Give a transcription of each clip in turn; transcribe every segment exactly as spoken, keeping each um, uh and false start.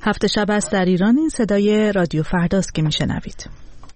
هفته شب است در ایران. این صدای رادیو فرداست که میشنوید.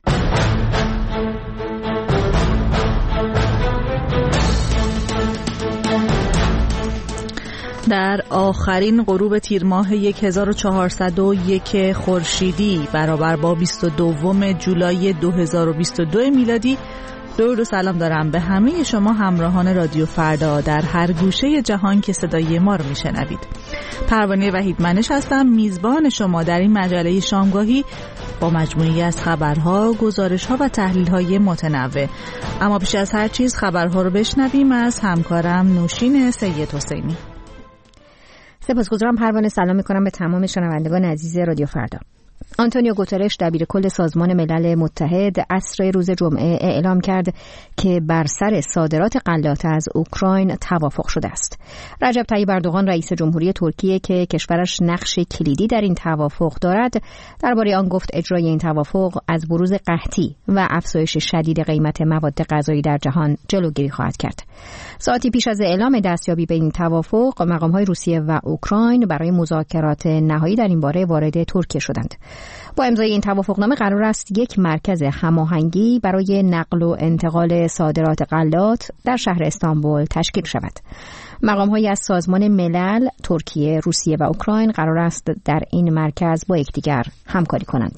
در آخرین غروب تیر ماه هزار و چهارصد و یک خورشیدی برابر با بیست و دوم جولای دو هزار و بیست و دو میلادی، درود و سلام دارم به همه شما همراهان رادیو فردا در هر گوشه جهان که صدای ما رو میشنوید. پروانه وحید منش هستم، میزبان شما در این مجله شامگاهی با مجموعی از خبرها، گزارش‌ها و تحلیل‌های متنوع. اما پیش از هر چیز خبرها رو بشنویم از همکارم نوشین سید حسینی. سپاسگزارم پروانه. سلام می‌کنم به تمام شنوندگان عزیز رادیو فردا. آنتونیو گوترش دبیر کل سازمان ملل متحد عصر روز جمعه اعلام کرد که بر سر صادرات غلات از اوکراین توافق شده است. رجب طیب اردوغان رئیس جمهوری ترکیه که کشورش نقش کلیدی در این توافق دارد، درباره آن گفت اجرای این توافق از بروز قحطی و افزایش شدید قیمت مواد غذایی در جهان جلوگیری خواهد کرد. ساعتی پیش از اعلام دستیابی به این توافق، مقام‌های روسیه و اوکراین برای مذاکرات نهایی در این باره وارد ترکیه شدند. با امضای این توافقنامه قرار است یک مرکز هماهنگی برای نقل و انتقال صادرات غلات در شهر استانبول تشکیل شود. مقام‌هایی از سازمان ملل، ترکیه، روسیه و اوکراین قرار است در این مرکز با یکدیگر همکاری کنند.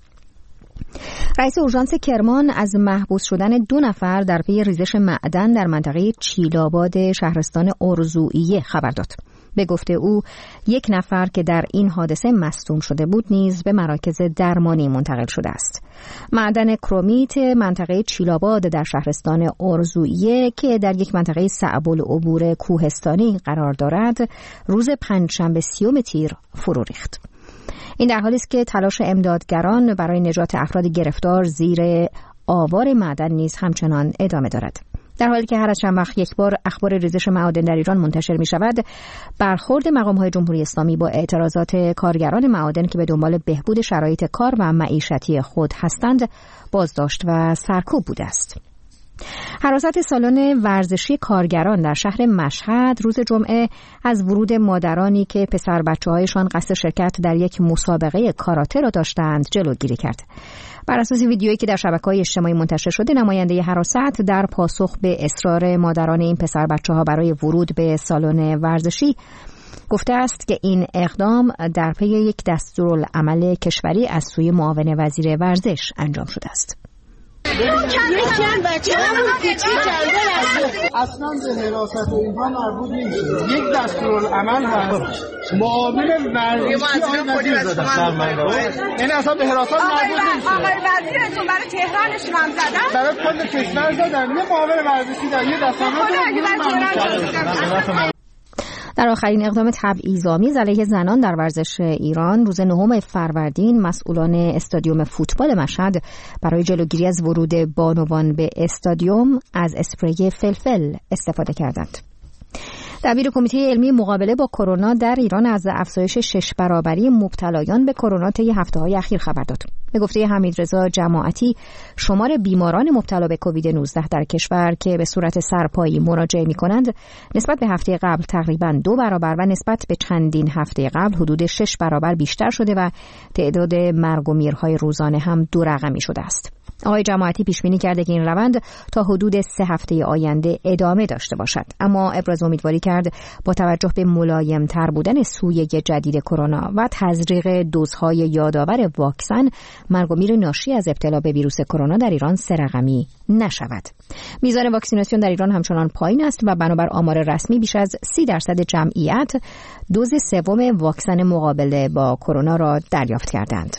رئیس اورژانس کرمان از محبوس شدن دو نفر در پی ریزش معدن در منطقه چیلاباد شهرستان ارزوئیه خبر داد. به گفته او، یک نفر که در این حادثه مصدوم شده بود نیز به مراکز درمانی منتقل شده است. معدن کرومیت منطقه چیلاباد در شهرستان ارزوئیه که در یک منطقه صعب العبور کوهستانی قرار دارد، روز پنجشنبه سیوم تیر فرو ریخت. این در حالی است که تلاش امدادگران برای نجات افراد گرفتار زیر آوار معدن نیز همچنان ادامه دارد. در حالی که هر از چند وقت یک بار اخبار ریزش معادن در ایران منتشر می شود، برخورد مقام‌های جمهوری اسلامی با اعتراضات کارگران معادن که به دنبال بهبود شرایط کار و معیشتی خود هستند بازداشت و سرکوب بوده است. حراست سالن ورزشی کارگران در شهر مشهد روز جمعه از ورود مادرانی که پسر بچه‌هایشان قصد شرکت در یک مسابقه کاراته را داشتند جلوگیری کرد. بر اساس ویدیویی که در شبکه‌های اجتماعی منتشر شده، نماینده حراست در پاسخ به اصرار مادران این پسر بچه‌ها برای ورود به سالن ورزشی گفته است که این اقدام در پی یک دستورالعمل کشوری از سوی معاون وزیر ورزش انجام شده است. اصلا به حراست و اینها مربوط نیست. یک دستورالعمل هست. معاون ورزشی آقای وزیر زدن. این اصلا به حراست مربوط نیست. آقای وزیرتون برای تهرانش هم زدن؟ برای کل کشور زدن. یه معاون ورزشی در یه دستورالعمل. در آخرین اقدام تبعیض‌آمیز علیه زنان در ورزش ایران، روز نهم فروردین مسئولان استادیوم فوتبال مشهد برای جلوگیری از ورود بانوان به استادیوم از اسپری فلفل استفاده کردند. دبیر کمیته علمی مقابله با کرونا در ایران از افزایش شش برابری مبتلایان به کرونا طی هفته‌های اخیر خبر داد. به گفته حمیدرضا جماعتی، شمار بیماران مبتلا به کووید نوزده در کشور که به صورت سرپایی مراجعه می‌کنند نسبت به هفته قبل تقریباً دو برابر و نسبت به چندین هفته قبل حدود شش برابر بیشتر شده و تعداد مرگ و میرهای روزانه هم دو رقمی شده است. آقای جماعتی پیش بینی کرده که این روند تا حدود سه هفته آینده ادامه داشته باشد، اما ابراز امیدواری کرد با توجه به ملایم‌تر بودن سویه جدید کرونا و تزریق دوزهای یادآور واکسن، مرگ و میر ناشی از ابتلا به ویروس کرونا در ایران سه رقمی نشود. میزان واکسیناسیون در ایران همچنان پایین است و بنابر آمار رسمی بیش از سی درصد جمعیت دوز سوم واکسن مقابله با کرونا را دریافت کردند.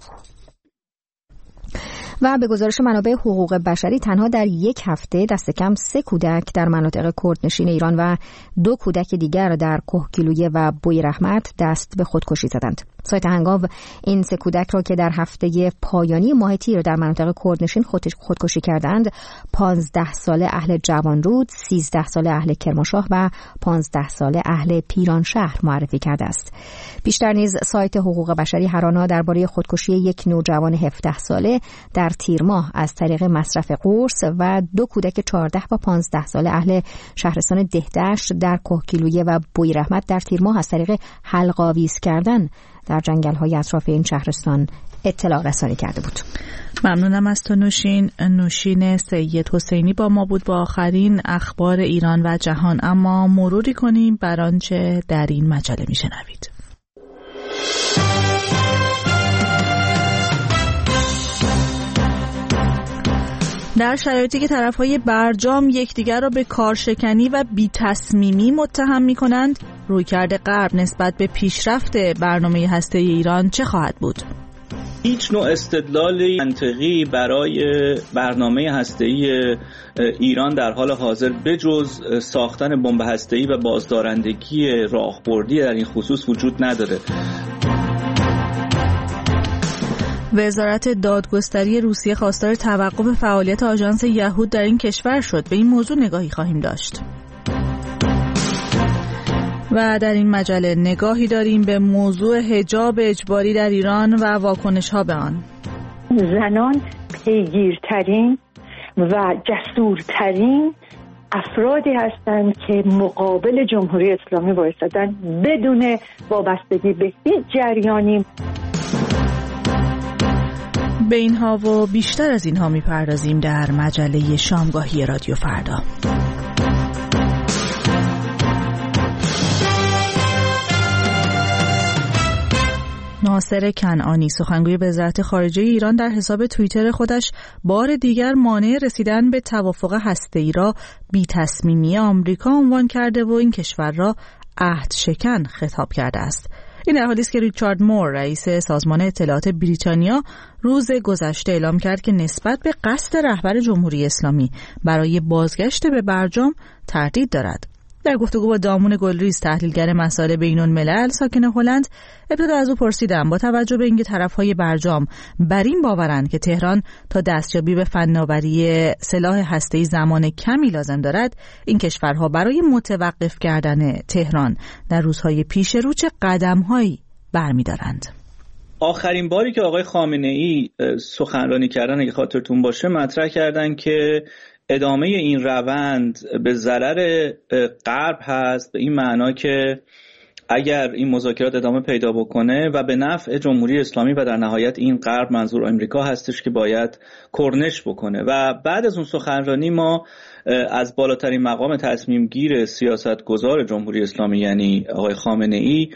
و به گزارش منابع حقوق بشری تنها در یک هفته دست کم سه کودک در مناطق کردنشین ایران و دو کودک دیگر در کهگیلویه و بوی رحمت دست به خودکشی زدند. سایت هنگاو این سه کودک را که در هفته پایانی ماه تیر در مناطق کردنشین خودکشی کردند، پانزده ساله اهل جوانرود، سیزده ساله اهل کرمانشاه و پانزده ساله اهل پیرانشهر معرفی کرده است. بیشتر نیز سایت حقوق بشری هر آنا درباره خودکشی یک نوجوان هفده ساله در تیر ماه از طریق مصرف قرص و دو کودک چهارده و پانزده ساله اهل شهرستان دهدشت در کهگیلویه و بوی رحمت در تیر ماه از طریق حلق آویز کردن در جنگل‌های اطراف این شهرستان اطلاع رسانی کرده بود. ممنونم از تو نوشین. نوشین سید حسینی با ما بود با آخرین اخبار ایران و جهان. اما مروری کنیم بر آنچه در این مجله میشنوید. در شرایطی که طرف‌های برجام یکدیگر را به کارشکنی و بی‌تصمیمی متهم می‌کنند، رویکرد غرب نسبت به پیشرفت برنامه هسته‌ای ایران چه خواهد بود؟ هیچ نوع استدلال منطقی برای برنامه هسته‌ای ایران در حال حاضر بجز ساختن بمب هسته‌ای و بازدارندگی راهبردی در این خصوص وجود نداره. وزارت دادگستری روسیه خواستار توقف فعالیت آژانس یهود در این کشور شد. به این موضوع نگاهی خواهیم داشت. و در این مجله نگاهی داریم به موضوع حجاب اجباری در ایران و واکنش‌ها به آن. زنان پیگیرترین و جسورترین افرادی هستند که مقابل جمهوری اسلامی وایسادن بدون وابستگی به هیچ جریانی. به اینها و بیشتر از اینها میپردازیم در مجله شامگاهی رادیو فردا. ناصر کنعانی سخنگوی وزارت خارجه ایران در حساب توییتر خودش بار دیگر مانع رسیدن به توافق هسته‌ای را بی‌تصمیمی آمریکا عنوان کرده و این کشور را عهد شکن خطاب کرده است. این در حالی است که ریچارد مور رئیس سازمان اطلاعات بریتانیا روز گذشته اعلام کرد که نسبت به قصد رهبر جمهوری اسلامی برای بازگشت به برجام تردید دارد. در گفتگو با دامون گلریز تحلیلگر مسائل بین‌الملل ساکن هلند ابتدا از او پرسیدم با توجه به اینکه طرف‌های برجام بر این باورند که تهران تا دستیابی به فناوری سلاح هسته‌ای زمان کمی لازم دارد، این کشورها برای متوقف کردن تهران در روزهای پیش رو چه قدم‌هایی برمی‌دارند؟ آخرین باری که آقای خامنه‌ای سخنرانی کردن اگه خاطرتون باشه مطرح کردن که ادامه این روند به ضرر غرب هست، به این معنا که اگر این مذاکرات ادامه پیدا بکنه و به نفع جمهوری اسلامی و در نهایت این غرب منظور آمریکا هستش که باید کرنش بکنه. و بعد از اون سخنرانی ما از بالاترین مقام تصمیم گیر سیاست گذار جمهوری اسلامی یعنی آقای خامنه‌ای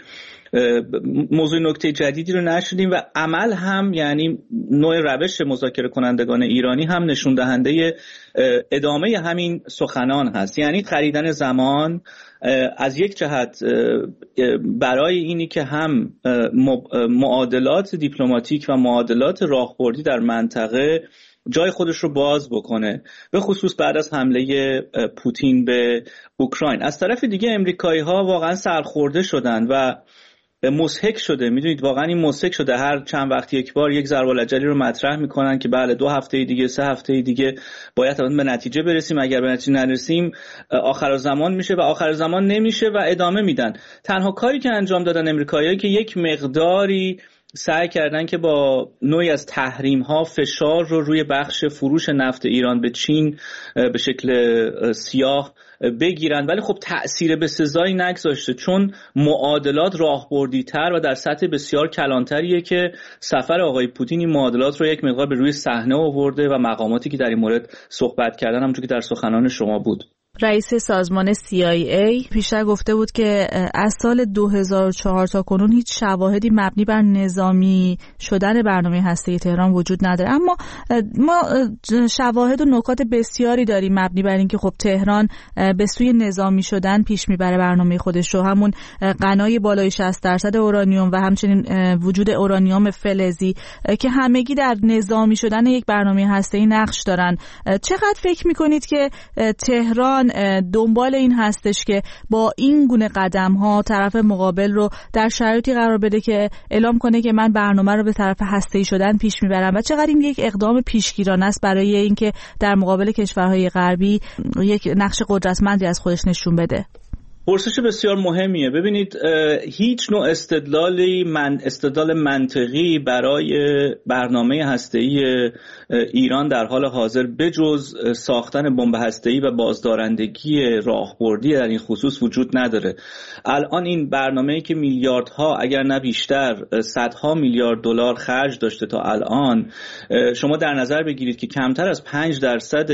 موضوع نکته جدیدی رو نشدیم و عمل هم یعنی نوع روش مذاکره کنندگان ایرانی هم نشون دهنده ادامه همین سخنان هست. یعنی خریدن زمان از یک جهت برای اینی که هم معادلات دیپلماتیک و معادلات راهبردی در منطقه جای خودش رو باز بکنه، به خصوص بعد از حمله پوتین به اوکراین. از طرف دیگه امریکایی ها واقعا سرخورده شدن و مضحک شده. میدونید واقعا این مضحک شده، هر چند وقت یک بار یک ضرب الجلی رو مطرح میکنن که بله دو هفته دیگه سه هفته دیگه باید به نتیجه برسیم، اگر به نتیجه نرسیم آخر زمان میشه و آخر زمان نمیشه و ادامه میدن. تنها کاری که انجام دادن امریکایی‌ها که یک مقداری سعی کردن که با نوعی از تحریم ها فشار رو روی بخش فروش نفت ایران به چین به شکل سیاه بگیرن، ولی خب تأثیر به سزایی نگذاشته، چون معادلات راهبردی تر و در سطح بسیار کلانتریه که سفر آقای پوتین این معادلات رو یک مقدار به روی صحنه آورده و مقاماتی که در این مورد صحبت کردن همونطور که در سخنان شما بود. رئیس سازمان سی آی ای پیشتر گفته بود که از سال دو هزار و چهار تا کنون هیچ شواهدی مبنی بر نظامی شدن برنامه هسته‌ای تهران وجود نداره، اما ما شواهد و نکات بسیاری داریم مبنی بر اینکه خب تهران به سوی نظامی شدن پیش میبره برنامه خودش رو، همون غنای بالای شصت درصد اورانیوم و همچنین وجود اورانیوم فلزی که همگی در نظامی شدن یک برنامه هسته‌ای نقش دارن. چقدر فکر میکنید که تهران دنبال این هستش که با این گونه قدم ها طرف مقابل رو در شرایطی قرار بده که اعلام کنه که من برنامه رو به طرف هسته‌ای شدن پیش میبرم و چقدر این یک اقدام پیشگیرانه است برای اینکه در مقابل کشورهای غربی یک نقش قدرتمندی از خودش نشون بده؟ پرسش بسیار مهمیه. ببینید هیچ نوع استدلالی من استدلال منطقی برای برنامه هسته‌ای ایران در حال حاضر بجز ساختن بمب هسته‌ای و بازدارندگی راهبردی در این خصوص وجود نداره. الان این برنامه‌ای که میلیاردها اگر نه بیشتر صدها میلیارد دلار خرج داشته تا الان، شما در نظر بگیرید که کمتر از پنج درصد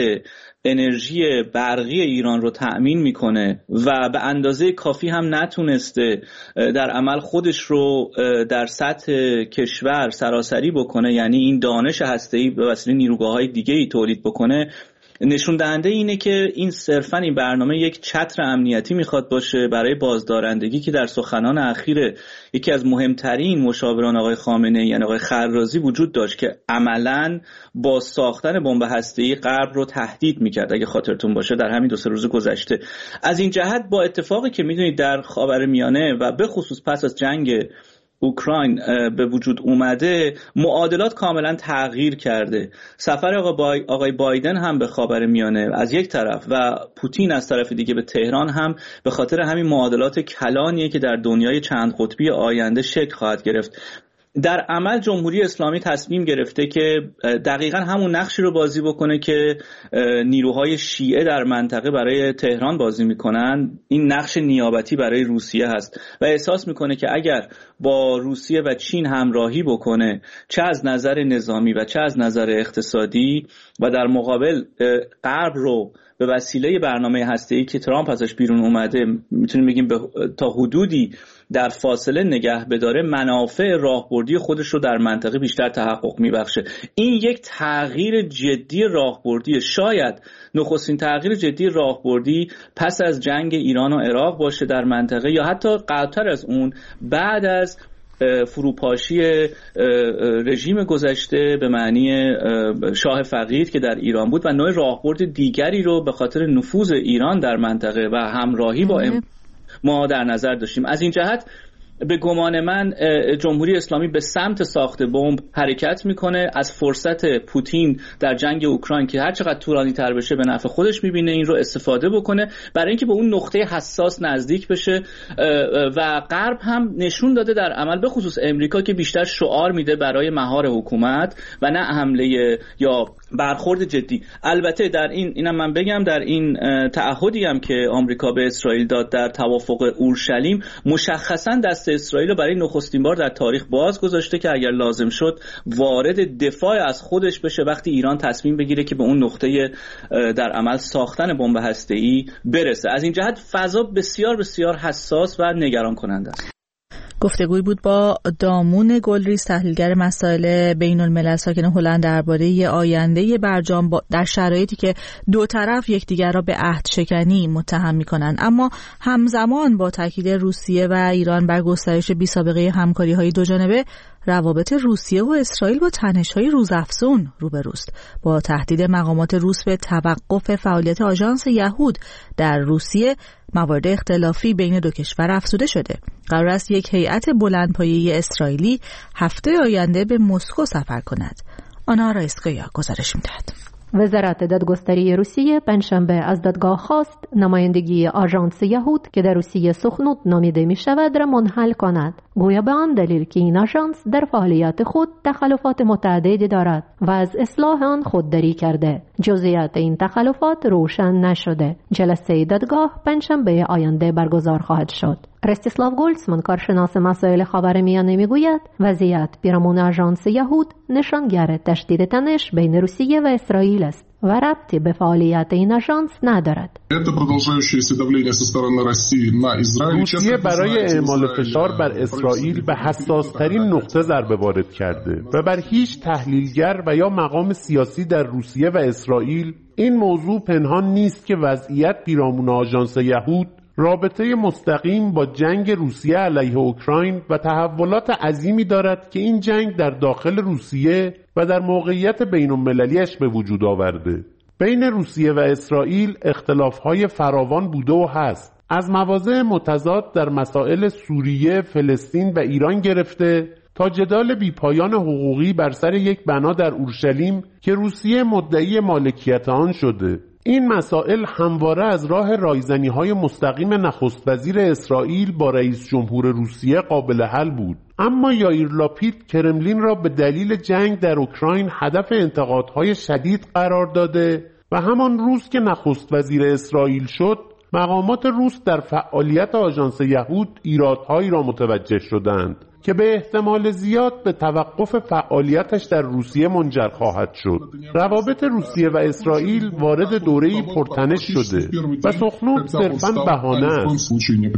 انرژی برقی ایران رو تأمین میکنه و به اندازه کافی هم نتونسته در عمل خودش رو در سطح کشور سراسری بکنه، یعنی این دانش هسته‌ای به وسیله نیروگاه‌های دیگه‌ای تولید بکنه، نشون دهنده اینه که این صرفاً این برنامه یک چتر امنیتی میخواد باشه برای بازدارندگی که در سخنان اخیر یکی از مهمترین مشاوران آقای خامنه‌ای یعنی آقای خرازی وجود داشت که عملاً با ساختن بمب هسته‌ای غرب رو تهدید میکرد، اگه خاطرتون باشه در همین دو سه روز گذشته. از این جهت با اتفاقی که میدونید در خاورمیانه و به خصوص پس از جنگ اوکراین به وجود اومده، معادلات کاملا تغییر کرده. سفر آقای بایدن هم به خاورمیانه از یک طرف و پوتین از طرف دیگه به تهران هم به خاطر همین معادلات کلانیه که در دنیای چند قطبی آینده شکل خواهد گرفت. در عمل جمهوری اسلامی تصمیم گرفته که دقیقاً همون نقشی رو بازی بکنه که نیروهای شیعه در منطقه برای تهران بازی میکنن. این نقش نیابتی برای روسیه هست و احساس میکنه که اگر با روسیه و چین همراهی بکنه، چه از نظر نظامی و چه از نظر اقتصادی، و در مقابل غرب رو به وسیله برنامه هسته‌ای که ترامپ ازش بیرون اومده میتونیم بگیم تا حدودی در فاصله نگه بداره، منافع راهبردی خودش رو در منطقه بیشتر تحقق میبخشه. این یک تغییر جدی راهبردی، شاید نخستین تغییر جدی راهبردی پس از جنگ ایران و عراق باشه در منطقه، یا حتی قبلتر از اون بعد از فروپاشی رژیم گذشته به معنی شاه فقید که در ایران بود و نوع راهبرد دیگری رو به خاطر نفوذ ایران در منطقه و همراهی با ما در نظر داشتیم. از این جهت به گمان من جمهوری اسلامی به سمت ساخت بمب حرکت میکنه، از فرصت پوتین در جنگ اوکراین که هر چقدر طولانی تر بشه به نفع خودش میبینه این رو استفاده بکنه برای اینکه به اون نقطه حساس نزدیک بشه. و غرب هم نشون داده در عمل، به خصوص امریکا که بیشتر شعار میده برای مهار حکومت و نه حمله یا برخورد جدی. البته در این اینم من بگم، در این تعهدی هم که آمریکا به اسرائیل داد در توافق اورشلیم، مشخصا دست اسرائیل رو برای نخستین بار در تاریخ باز گذاشته که اگر لازم شد وارد دفاع از خودش بشه وقتی ایران تصمیم بگیره که به اون نقطه در عمل ساختن بمب هسته‌ای برسه. از این جهت فضا بسیار بسیار حساس و نگران کننده است. گفتگوی بود با دامون گلریز، تحلیلگر مسائل بین الملل ساکن هلند، درباره آینده برجام در شرایطی که دو طرف یکدیگر را به عهد شکنی متهم می‌کنند، اما همزمان با تاکید روسیه و ایران بر گسترش بی‌سابقه همکاری‌های دوجانبه، روابط روسیه و اسرائیل با تنش‌های روزافزون روبروست. با تهدید مقامات روس به توقف فعالیت آژانس یهود در روسیه، موارد اختلافی بین دو کشور افزوده شده. قرار است یک هیئت بلندپایه اسرائیلی هفته آینده به مسکو سفر کند. آنها رایسکویا گزارش می‌دهد. وزارت دادگستری روسیه پنجشنبه از دادگاه خواست نمایندگی آژانس یهود که در روسیه سخنوت نامیده می شود را منحل کند، گویا به آن دلیل که این آژانس در فعالیت خود تخلفات متعددی دارد و از اصلاح آن خودداری کرده. جزئیات این تخلفات روشن نشده. جلسه دادگاه پنجشنبه آینده برگزار خواهد شد. رستیسلاو گولسمن، کارشناس مسائل خاورمیانه، میگوید وضعیت پیرامون آژانس یهود نشانگر تشدید تنش بین روسیه و اسرائیل است و ربطی به فعالیت این آژانس ندارد. روسیه برای اعمال فشار بر اسرائیل به حساس‌ترین نقطه ضربه وارد کرده و بر هیچ تحلیلگر و یا مقام سیاسی در روسیه و اسرائیل این موضوع پنهان نیست که وضعیت پیرامون آژانس یهود رابطه مستقیم با جنگ روسیه علیه اوکراین و تحولات عظیمی دارد که این جنگ در داخل روسیه و در موقعیت بین‌المللیش به وجود آورده. بین روسیه و اسرائیل اختلاف‌های فراوان بوده و هست، از مواضع متضاد در مسائل سوریه، فلسطین و ایران گرفته تا جدال بیپایان حقوقی بر سر یک بنا در اورشلیم که روسیه مدعی مالکیت آن شده. این مسائل همواره از راه رایزنی‌های مستقیم نخست وزیر اسرائیل با رئیس جمهور روسیه قابل حل بود. اما یائیر لاپید کرملین را به دلیل جنگ در اوکراین هدف انتقادهای شدید قرار داده و همان روز که نخست وزیر اسرائیل شد، مقامات روس در فعالیت آژانس یهود ایرادهایی را متوجه شدند که به احتمال زیاد به توقف فعالیتش در روسیه منجر خواهد شد. روابط روسیه و اسرائیل وارد دوره‌ای پرتنش شده و سخنود صرفاً بهانه است.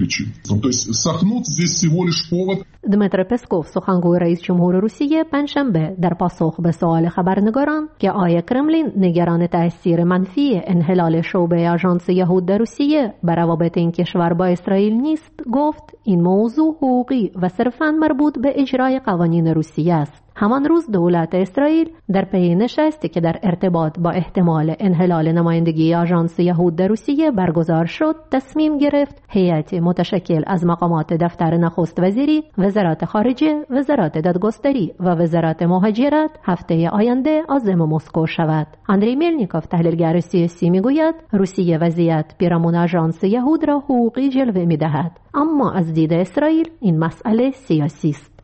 دمیتر پسکوف سخنگوی رئیس جمهور روسیه پنجشنبه در پاسخ به سوال خبرنگاران که آیا کرملین نگران تأثیر منفی انحلال شعبه آژانس یهود در روسیه بر روابط این کشور با اسرائیل نیست، گفت این موضوع حقوقی و صرفاً مربوط به اجرای قوانین روسیه است. همان روز دولت اسرائیل در پی نشستی که در ارتباط با احتمال انحلال نمایندگی آژانس یهود در روسیه برگزار شد تصمیم گرفت هیئتی متشکل از مقامات دفتر نخست وزیری، وزارت خارجه، وزارت دادگستری و وزارت مهاجرت هفته آینده عازم مسکو شود. اندری ملنیکوف تحلیلگر سیاسی میگوید روسیه وضعیت پیرامون آژانس یهود را حقوقی جلوه میدهد، اما از دید اسرائیل این مسئله سیاسی است.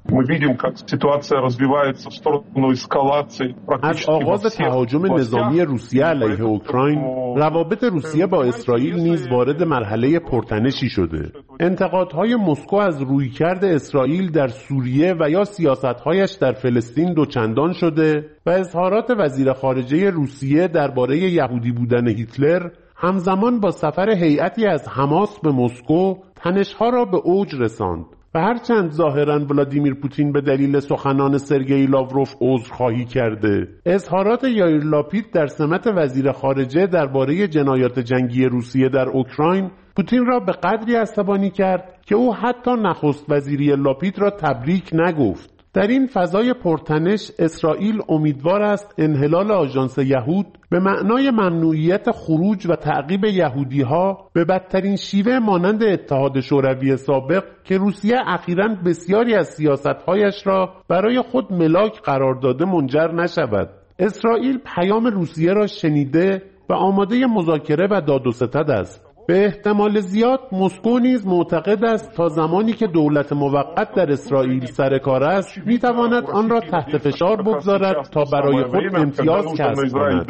از آغاز تهاجم نظامی روسیه علیه اوکراین، روابط روسیه با اسرائیل نیز وارد مرحله پرتنشی شده. انتقادهای مسکو از رویکرد اسرائیل در سوریه و یا سیاستهایش در فلسطین دوچندان شده و اظهارات وزیر خارجه روسیه درباره یهودی بودن هیتلر همزمان با سفر هیئتی از حماس به مسکو تنش‌ها را به اوج رساند. و هرچند ظاهراً ولادیمیر پوتین به دلیل سخنان سرگئی لاوروف عذرخواهی کرده، اظهارات یائیر لاپید در سمت وزیر خارجه درباره جنایات جنگی روسیه در اوکراین پوتین را به قدری عصبانی کرد که او حتی نخست وزیری لاپید را تبریک نگفت. در این فضای پرتنش اسرائیل امیدوار است انحلال آژانس یهود به معنای ممنوعیت خروج و تعقیب یهودی‌ها به بدترین شیوه مانند اتحاد شوروی سابق که روسیه اخیراً بسیاری از سیاست‌هایش را برای خود ملاک قرار داده منجر نشود. اسرائیل پیام روسیه را شنیده و آماده مذاکره و داد و ستد است. به احتمال زیاد مسکو نیز معتقد است تا زمانی که دولت موقت در اسرائیل سر کار است میتواند آن را تحت فشار بگذارد تا برای خود امتیاز کسب کند.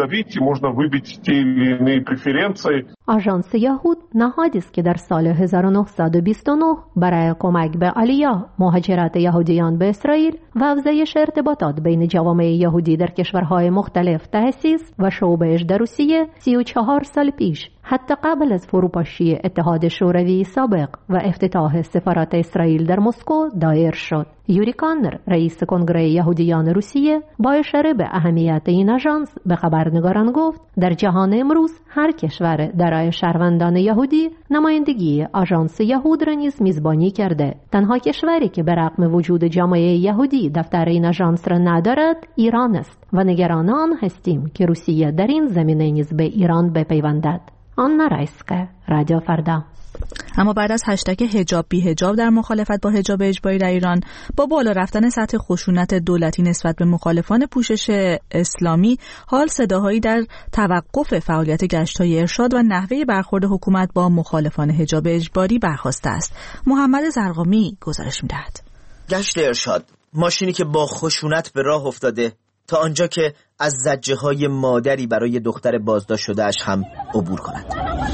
آژانس یهود نهادی است که در سال هزار و نهصد و بیست و نه برای کمک به علیه مهاجرت یهودیان به اسرائیل و افزایش ارتباطات بین جوامع یهودی در کشورهای مختلف تأسیس و شعبه‌اش در روسیه سی و چهار سال پیش حتی قبل از فروپاشی اتحاد شوروی سابق و افتتاح سفارت اسرائیل در مسکو دایر شد. یوری کانر رئیس کنگره یهودیان روسیه با اشاره به اهمیت این آژانس به خبرنگاران گفت در جهان امروز هر کشور درای شهروندان یهودی نمایندگی آژانس یهود را نیز میزبانی کرده. تنها کشوری که به رغم وجود جامعه یهودی دفتر این آژانس را ندارد ایران است و نگران آن هستیم که روسیه در این زمینه نیز به ایران بپیوندد. آنا رایسکه، رادیو فردا. اما بعد از هشتگ حجاب بی حجاب در مخالفت با حجاب اجباری در ایران، با بالا رفتن سطح خشونت دولتی نسبت به مخالفان پوشش اسلامی، حال صداهایی در توقف فعالیت گشت‌های ارشاد و نحوه برخورد حکومت با مخالفان حجاب اجباری برخاسته است. محمد زرقامی گزارش می‌دهد. گشت ارشاد، ماشینی که با خشونت به راه افتاده تا آنجا که از زجه‌های مادری برای دختر بازداشت شده‌اش هم عبور کند.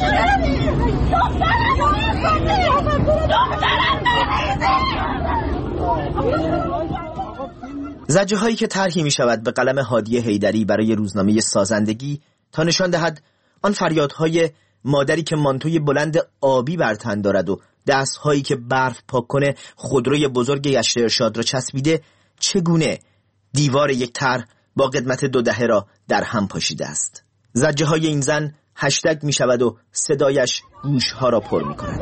زجه‌هایی که طرحی می‌شود به قلم هادی حیدری برای روزنامه سازندگی تا نشان دهد آن فریادهای مادری که مانتوی بلند آبی بر تن دارد و دست‌هایی که برف پاک کنه خودروی بزرگ گشت ارشاد را چسبیده چگونه دیوار یک طرح با قدمت دو دهه را در هم پاشیده است. زجه های این زن هشتگ می شود و صدایش گوشها را پر می کند.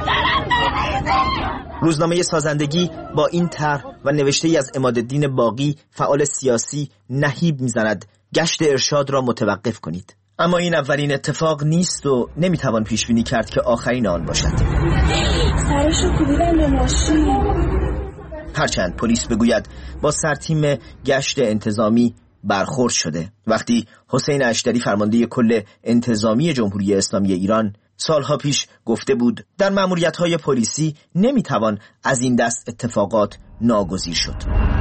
روزنامه سازندگی با این طرح و نوشته ای از عمادالدین باقی فعال سیاسی نهیب می زند گشت ارشاد را متوقف کنید. اما این اولین اتفاق نیست و نمی توان پیش بینی کرد که آخرین آن باشد. سرشو کوبیدن به ماشین. هرچند پلیس بگوید با سرتیم گشت انتظامی برخورد شده. وقتی حسین اشتری فرمانده کل انتظامی جمهوری اسلامی ایران سالها پیش گفته بود در مأموریت‌های پلیسی نمیتوان از این دست اتفاقات ناگزیر شد.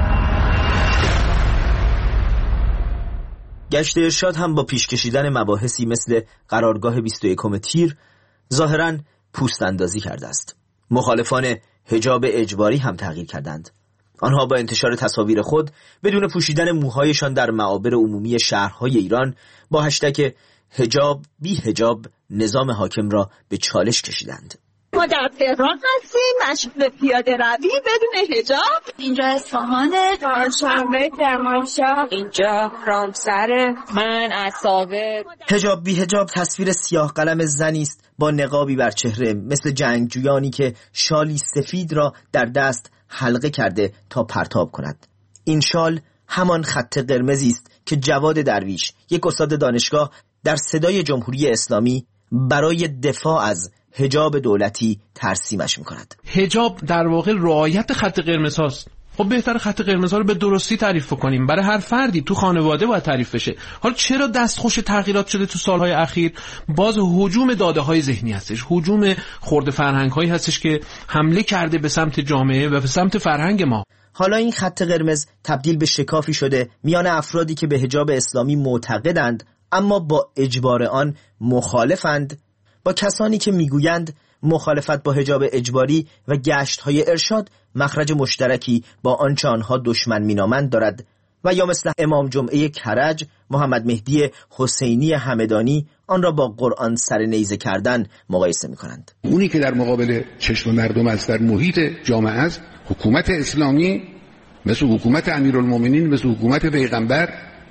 گشت ارشاد هم با پیش کشیدن مباحثی مثل قرارگاه بیست و یکم تیر ظاهراً پوست اندازی کرده است. مخالفان حجاب اجباری هم تغییر کردند. آنها با انتشار تصاویر خود بدون پوشیدن موهایشان در معابر عمومی شهرهای ایران با هشتگ حجاب بی حجاب نظام حاکم را به چالش کشیدند. ما در تهران هستیم، مشغول پیاده روی بدون حجاب. اینجا اصفهان، چهارشنبه، کرمانشاه، اینجا رامسر، من اصابه. حجاب بی حجاب تصویر سیاه قلم زنی است با نقابی بر چهره مثل جنگجویانی که شالی سفید را در دست حلقه کرده تا پرتاب کند. این شال همان خط قرمزی است که جواد درویش، یک استاد دانشگاه، در صدای جمهوری اسلامی برای دفاع از حجاب دولتی ترسیمش می‌کند. حجاب در واقع رعایت خط قرمز هاست. خب بهتر خط قرمز ها رو به درستی تعریف کنیم. برای هر فردی تو خانواده باید تعریف بشه. حالا چرا دستخوش تغییرات شده تو سالهای اخیر؟ باز هجوم داده های ذهنی هستش، هجوم خرد فرهنگ هایی هستش که حمله کرده به سمت جامعه و به سمت فرهنگ ما. حالا این خط قرمز تبدیل به شکافی شده میان افرادی که به حجاب اسلامی معتقدند اما با اجبار آن مخالفند، با کسانی که میگویند مخالفت با حجاب اجباری و گشت‌های ارشاد مخرج مشترکی با آنچه آنها دشمن مینامند دارد، و یا مثل امام جمعه کرج محمد مهدی حسینی همدانی آن را با قرآن سر نیزه کردن مقایسه می‌کنند. اونی که در مقابل چشم مردم است، در محیط جامعه است، حکومت اسلامی مثل حکومت امیرالمومنین، مثل حکومت پیغمبر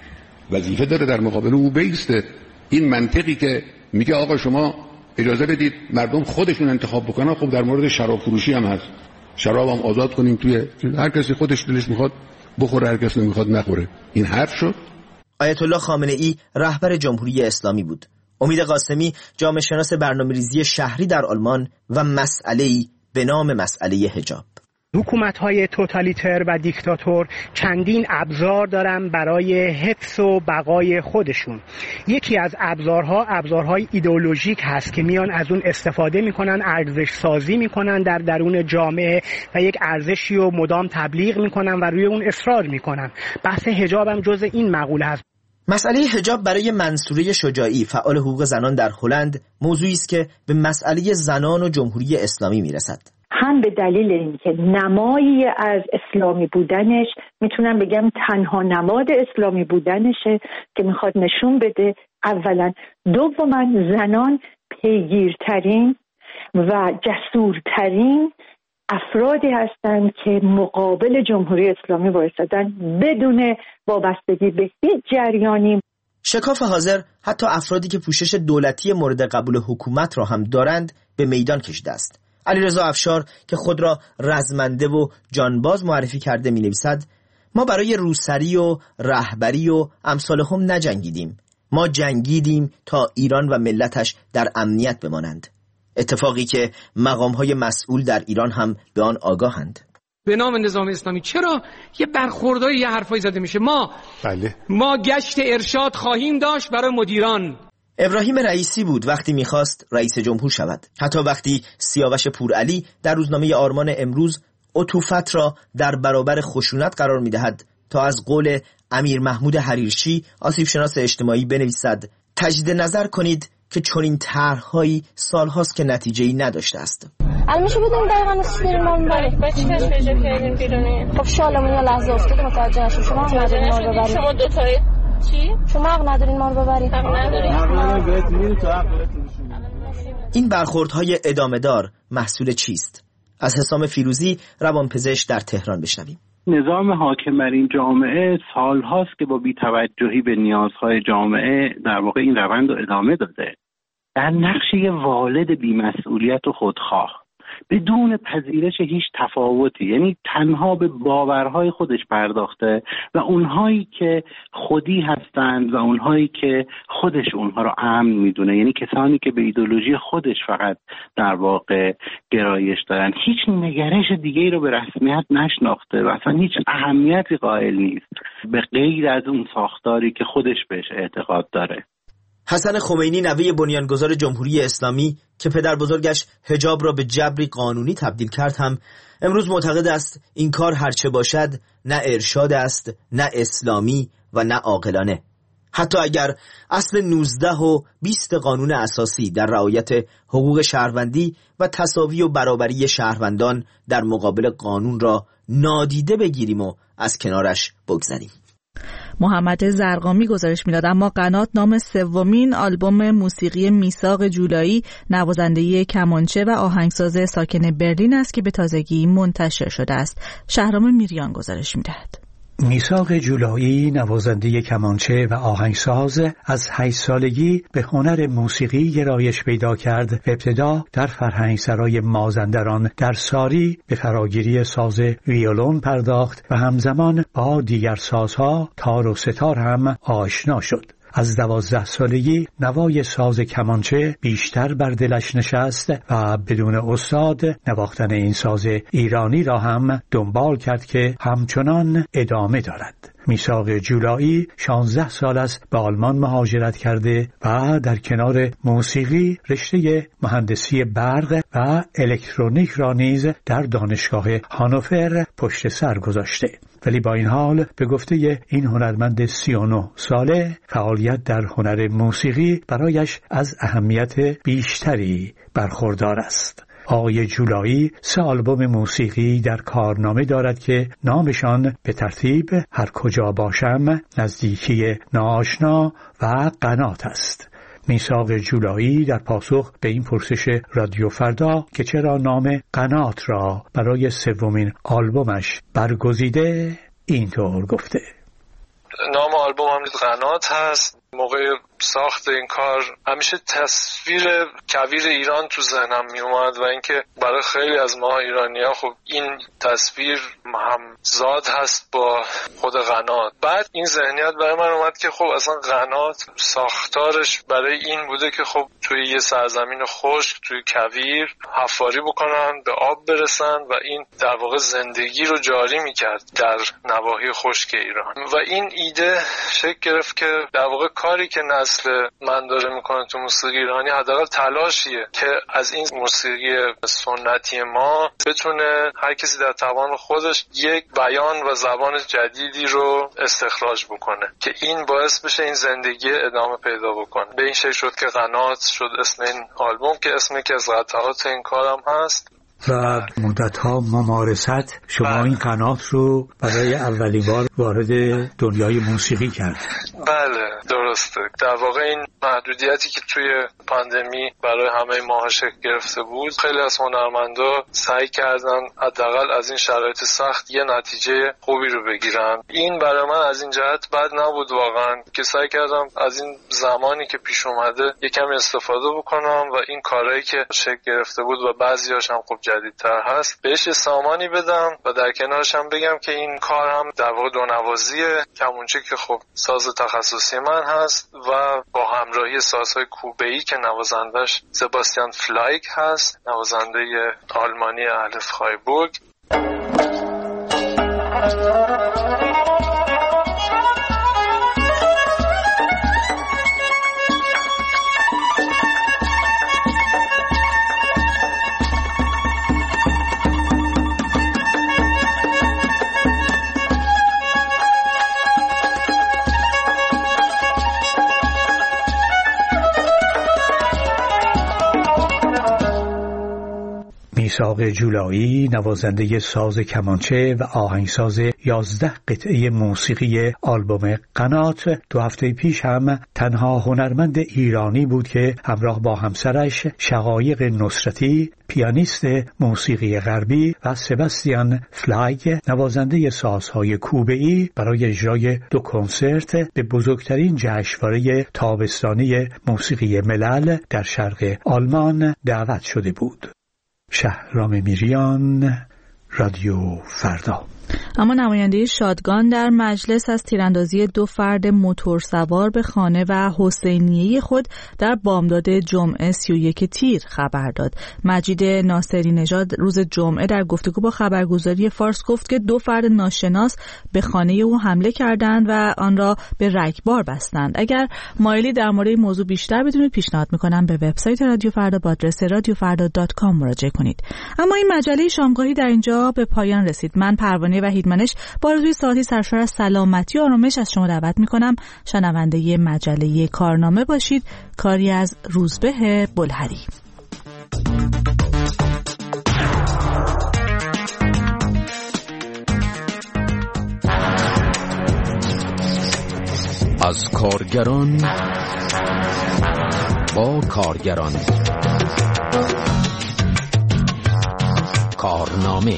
وظیفه داره در مقابل او بیسته. این منطقی که میگه آقا شما اجازه بدید مردم خودشون انتخاب بکنن، خب در مورد شراب فروشی هم هست، شراب هم آزاد کنیم، توی هر کسی خودش دلش میخواد بخوره، هر کسی نمیخواد نخوره. این حرف شد. آیت الله خامنه ای رهبر جمهوری اسلامی بود. امید قاسمی جامعه شناس برنامه‌ریزی شهری در آلمان و مسئله‌ای به نام مسئله حجاب. حکومت‌های توتالیتر و دیکتاتور چندین ابزار دارن برای حفظ و بقای خودشون. یکی از ابزارها ابزارهای ایدئولوژیک هست که میان از اون استفاده میکنن، ارزش سازی میکنن در درون جامعه و یک ارزشی رو مدام تبلیغ میکنن و روی اون اصرار میکنن. بحث حجاب هم جز این مقوله هست. مسئله حجاب برای منصوره شجاعی، فعال حقوق زنان در هلند، موضوعی است که به مسئله زنان و جمهوری اسلامی میرسد. هم به دلیل اینکه نمایی از اسلامی بودنش، میتونم بگم تنها نماد اسلامی بودنشه که میخواد نشون بده اولا، دوما زنان پیگیرترین و جسورترین افرادی هستند که مقابل جمهوری اسلامی وایسادن بدون وابستگی به هیچ جریانی. شکاف حاضر حتی افرادی که پوشش دولتی مورد قبول حکومت را هم دارند به میدان کشیده است. علیرضا افشار که خود را رزمنده و جانباز معرفی کرده می نویسد ما برای روسری و رهبری و امثال هم نجنگیدیم، ما جنگیدیم تا ایران و ملتش در امنیت بمانند. اتفاقی که مقام‌های مسئول در ایران هم به آن آگاهند. به نام نظام اسلامی چرا یه برخوردای یه حرفایی زده میشه؟ ما بله ما گشت ارشاد خواهیم داشت برای مدیران. ابراهیم رئیسی بود وقتی میخواست رئیس جمهور شود. حتی وقتی سیاوش پورعلی در روزنامه آرمان امروز عطوفت را در برابر خشونت قرار میدهد تا از قول امیر محمود حریرچی آسیب شناس اجتماعی بنویسد تجدید نظر کنید که چنین طرح‌هایی سالهاست که نتیجه‌ای نداشته است. الان میشه بدونیم دقیقاً استریم ما میبریم با چی کش پیجا کردیم بیرونی؟ خب شالمون یه لحظه افتاد متوجه نشیم. شما هم ندارین ما رو ببرید. شما دو تایی چی؟ شما حق ندارین ما رو ببرید. حق ندارین. این برخوردهای ادامه دار محصول چیست؟ از حسام فیروزی روانپزشک در تهران بشنویم. نظام حاکم بر این جامعه سالهاست که با بی‌توجهی به نیازهای جامعه در واقع این روند رو ادامه داده. در نقش یه والد بی‌مسئولیت و خودخواه بدون پذیرش هیچ تفاوتی، یعنی تنها به باورهای خودش پرداخته و اونهایی که خودی هستند و اونهایی که خودش اونها رو امن میدونه، یعنی کسانی که به ایدئولوژی خودش فقط در واقع گرایش دارن، هیچ نگرش دیگه‌ای رو به رسمیت نشناخته و اصلا هیچ اهمیتی قائل نیست. به غیر از اون ساختاری که خودش بهش اعتقاد داره. حسن خمینی نوه بنیانگذار جمهوری اسلامی که پدر بزرگش حجاب را به جبری قانونی تبدیل کرد هم امروز معتقد است این کار هرچه باشد نه ارشاد است، نه اسلامی و نه عاقلانه. حتی اگر اصل نوزده و بیست قانون اساسی در رعایت حقوق شهروندی و تساوی و برابری شهروندان در مقابل قانون را نادیده بگیریم و از کنارش بگذریم. محمد زرقامی گزارش میداد. اما قنات نام سومین آلبوم موسیقی میثاق جولایی نوازنده کمانچه و آهنگساز ساکن برلین است که به تازگی منتشر شده است. شهرام میریان گزارش میدهد. میثاق جولایی نوازنده کمانچه و آهنگساز از هشت سالگی به هنر موسیقی گرایش پیدا کرد و ابتدا در فرهنگسرای مازندران در ساری به فراگیری ساز ویولون پرداخت و همزمان با دیگر سازها تار و ستار هم آشنا شد. از دوازده سالگی نوای ساز کمانچه بیشتر بر دلش نشست و بدون استاد نواختن این ساز ایرانی را هم دنبال کرد که همچنان ادامه دارد. میثاق جولایی شانزده سال است به آلمان مهاجرت کرده و در کنار موسیقی رشته مهندسی برق و الکترونیک را نیز در دانشگاه هانوفر پشت سر گذاشته. ولی با این حال به گفته این هنرمند سی و نه ساله فعالیت در هنر موسیقی برایش از اهمیت بیشتری برخوردار است. آقای جولایی سه آلبوم موسیقی در کارنامه دارد که نامشان به ترتیب هر کجا باشم، نزدیکی ناآشنا و قنات است. میثاق جولایی در پاسخ به این پرسش رادیو فردا که چرا نام قنات را برای سومین آلبومش برگزیده اینطور گفته: نام آلبوم هم قنات هست. موقع ساخت این کار همیشه تصویر کویر ایران تو ذهنم می اومد و اینکه برای خیلی از ما ایرانی‌ها خب این تصویر همزاد هست با خود قنات. بعد این ذهنیت برای من اومد که خب اصلا قنات ساختارش برای این بوده که خب توی یه سرزمین خشک توی کویر حفاری بکنن، به آب برسن و این در واقع زندگی رو جاری میکرد در نواحی خشک ایران. و این ایده شکل گرفت که در واقع کاری که نسل من داره میکنه تو موسیقی ایرانی حداقل تلاشیه که از این موسیقی سنتی ما بتونه هر کسی در توان خودش یک بیان و زبان جدیدی رو استخراج بکنه که این باعث بشه این زندگی ادامه پیدا بکنه. به این شکل شد که قنات شد اسم این آلبوم که اسمی که از قطعات این کارم هست. و مدت‌ها ممارست شما بله. این قنات رو برای اولین بار وارد دنیای موسیقی کرد. بله درسته. در واقع این محدودیتی که توی پاندمی برای همه ماها شکل گرفته بود، خیلی از هنرمندا سعی کردن حداقل از این شرایط سخت یه نتیجه خوبی رو بگیرن. این برای من از این جهت بد نبود واقعا که سعی کردم از این زمانی که پیش اومده یکم استفاده بکنم و این کارهایی که شکل گرفته بود و بعضی‌هاش هم خوب جدیدتر هست بهش سامانی بدم و در کنارش هم بگم که این کار هم در واقع دو نوازیه کمونچه که خب ساز تخصصی من هست و با همراهی سازهای کوبه‌ای که نوازندش سباستیان فلایک هست، نوازنده آلمانی اهل فرایبورگ. میثاق جولایی نوازنده ساز کمانچه و آهنگساز یازده قطعه موسیقی آلبوم قنات دو هفته پیش هم تنها هنرمند ایرانی بود که همراه با همسرش شقایق نصرتی پیانیست موسیقی غربی و سباستیان فلایگ نوازنده سازهای کوبه‌ای برای اجرای دو کنسرت به بزرگترین جشنواره تابستانی موسیقی ملل در شرق آلمان دعوت شده بود. شهرام میریان، رادیو فردا. اما نماینده شادگان در مجلس از تیراندازی دو فرد موتورسوار به خانه و حسینیه خود در بامداد جمعه سی و یک تیر خبر داد. مجید ناصری نژاد روز جمعه در گفتگو با خبرگزاری فارس گفت که دو فرد ناشناس به خانه او حمله کردند و آن را به رگبار بستند. اگر مایلی در مورد این موضوع بیشتر بدونید پیشنهاد میکنم به وبسایت رادیو فردا با آدرس رادیو فردا دات کام مراجعه کنید. اما این مجله شامگاهی در اینجا به پایان رسید. من پروانه وحیدمنش با آرزوی ساعتی سرشار از سلامتی و آرامش از شما دعوت میکنم شنونده مجله کارنامه باشید. کاری از روزبه بلهری. از کارگران با کارگران. کارنامه.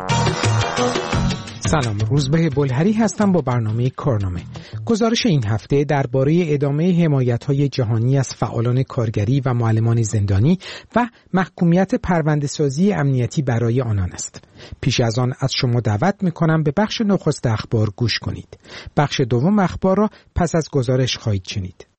سلام، روزبه بلهری هستم با برنامه کارنامه. گزارش این هفته درباره ادامه حمایت‌های جهانی از فعالان کارگری و معلمان زندانی و محکومیت پرونده‌سازی امنیتی برای آنان است. پیش از آن از شما دعوت می‌کنم به بخش نخست اخبار گوش کنید. بخش دوم اخبار را پس از گزارش خواهید شنید.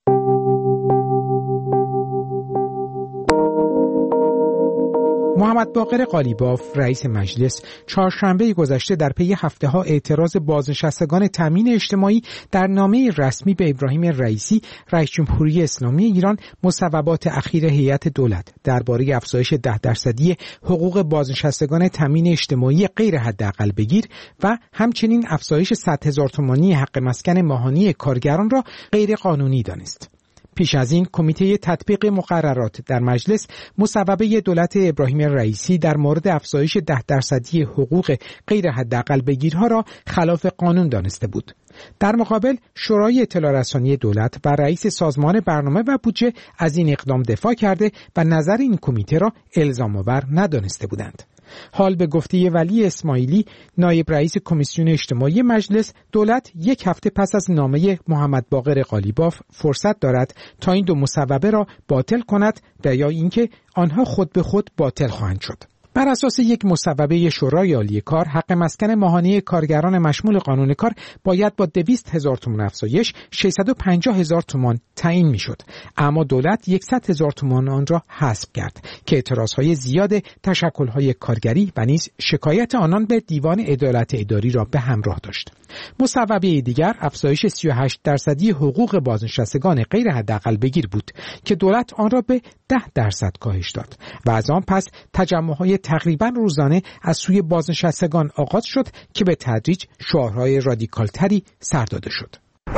محمد باقر قالیباف رئیس مجلس چهارشنبه گذشته در پی هفته‌ها اعتراض بازنشستگان تامین اجتماعی در نامه رسمی به ابراهیم رئیسی رئیس جمهوری اسلامی ایران مصوبات اخیر هیئت دولت درباره افزایش ده درصدی حقوق بازنشستگان تامین اجتماعی غیر حداقل بگیر و همچنین افزایش صد هزار تومانی حق مسکن ماهانی کارگران را غیر قانونی دانست. پیش از این کمیته تطبیق مقررات در مجلس مصوبه دولت ابراهیم رئیسی در مورد افزایش ده درصدی حقوق غیر حداقل بگیرها را خلاف قانون دانسته بود. در مقابل شورای اطلاع رسانی دولت و رئیس سازمان برنامه و بودجه از این اقدام دفاع کرده و نظر این کمیته را الزام آور ندانسته بودند. حال به گفته ولی اسماعیلی نایب رئیس کمیسیون اجتماعی مجلس، دولت یک هفته پس از نامه محمد باقر قالیباف فرصت دارد تا این دو مصوبه را باطل کند و یا اینکه آنها خود به خود باطل خواهند شد. بر اساس یک مصوبه شورای عالی کار، حق مسکن ماهانه کارگران مشمول قانون کار باید با دویست هزار تومان افزایش ششصد و پنجاه هزار تومان تعیین میشد، اما دولت صد هزار تومان آن را حذف کرد که اعتراضهای زیاد تشکل‌های کارگری و نیز شکایت آنان به دیوان عدالت اداری را به همراه داشت. مصوبه دیگر افزایش سی و هشت درصدی حقوق بازنشستگان غیر حداقل بگیر بود که دولت آن را به ده درصد کاهش داد و از آن پس تجمع‌های تقریباً روزانه از سوی بازنشستگان آغاز شد که به تدریج شعارهای رادیکالتری سر داده شد.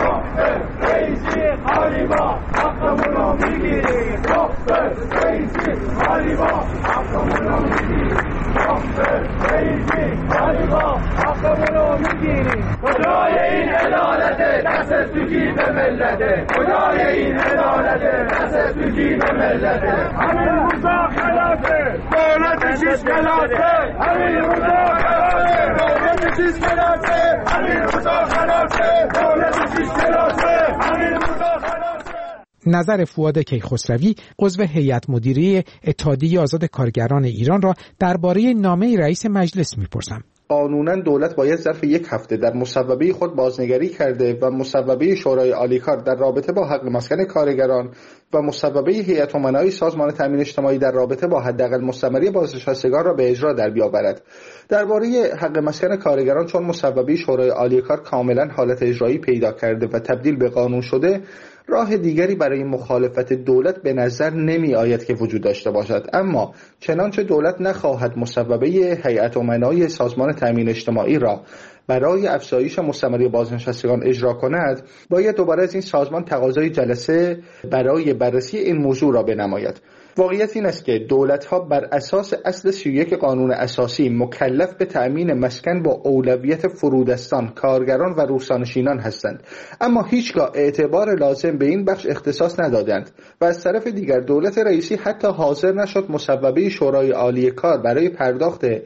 کجای این عدالت دست تو جیب ملته، کجای این عدالت دست تو جیب ملته، همین روزا خلافه دولت چیز خلافه، همین روزا خلافه دولت چیز خلافه، همین روزا خلافه دولت چیز خلافه، همین روزا خلافه. نظر فؤاد کیخسروی عضو هیئت مدیره اتحادیه آزاد کارگران ایران را درباره نامه رئیس مجلس می‌پرسم. قانونا دولت باید ظرف یک هفته در مصوبه خود بازنگری کرده و مصوبه شورای عالی کار در رابطه با حق مسکن کارگران و مصوبه هیئت امنای سازمان تامین اجتماعی در رابطه با حداقل مستمری بازنشستگان را به اجرا در بیاورد. درباره حق مسکن کارگران چون مصوبه شورای عالی کار کاملا حالت اجرایی پیدا کرده و تبدیل به قانون شده، راه دیگری برای مخالفت دولت به نظر نمی آید که وجود داشته باشد. اما چنانچه دولت نخواهد مصوبه هیئت امنای سازمان تامین اجتماعی را برای افزایش مستمری بازنشستگان اجرا کند، باید دوباره از این سازمان تقاضای جلسه برای بررسی این موضوع را بنماید. واقعیت این است که دولت‌ها بر اساس اصل سی و یک قانون اساسی مکلف به تأمین مسکن با اولویت فرودستان، کارگران و روستانشینان هستند، اما هیچگاه اعتبار لازم به این بخش اختصاص ندادند و از طرف دیگر دولت رئیسی حتی حاضر نشد مصوبه شورای عالی کار برای پرداخت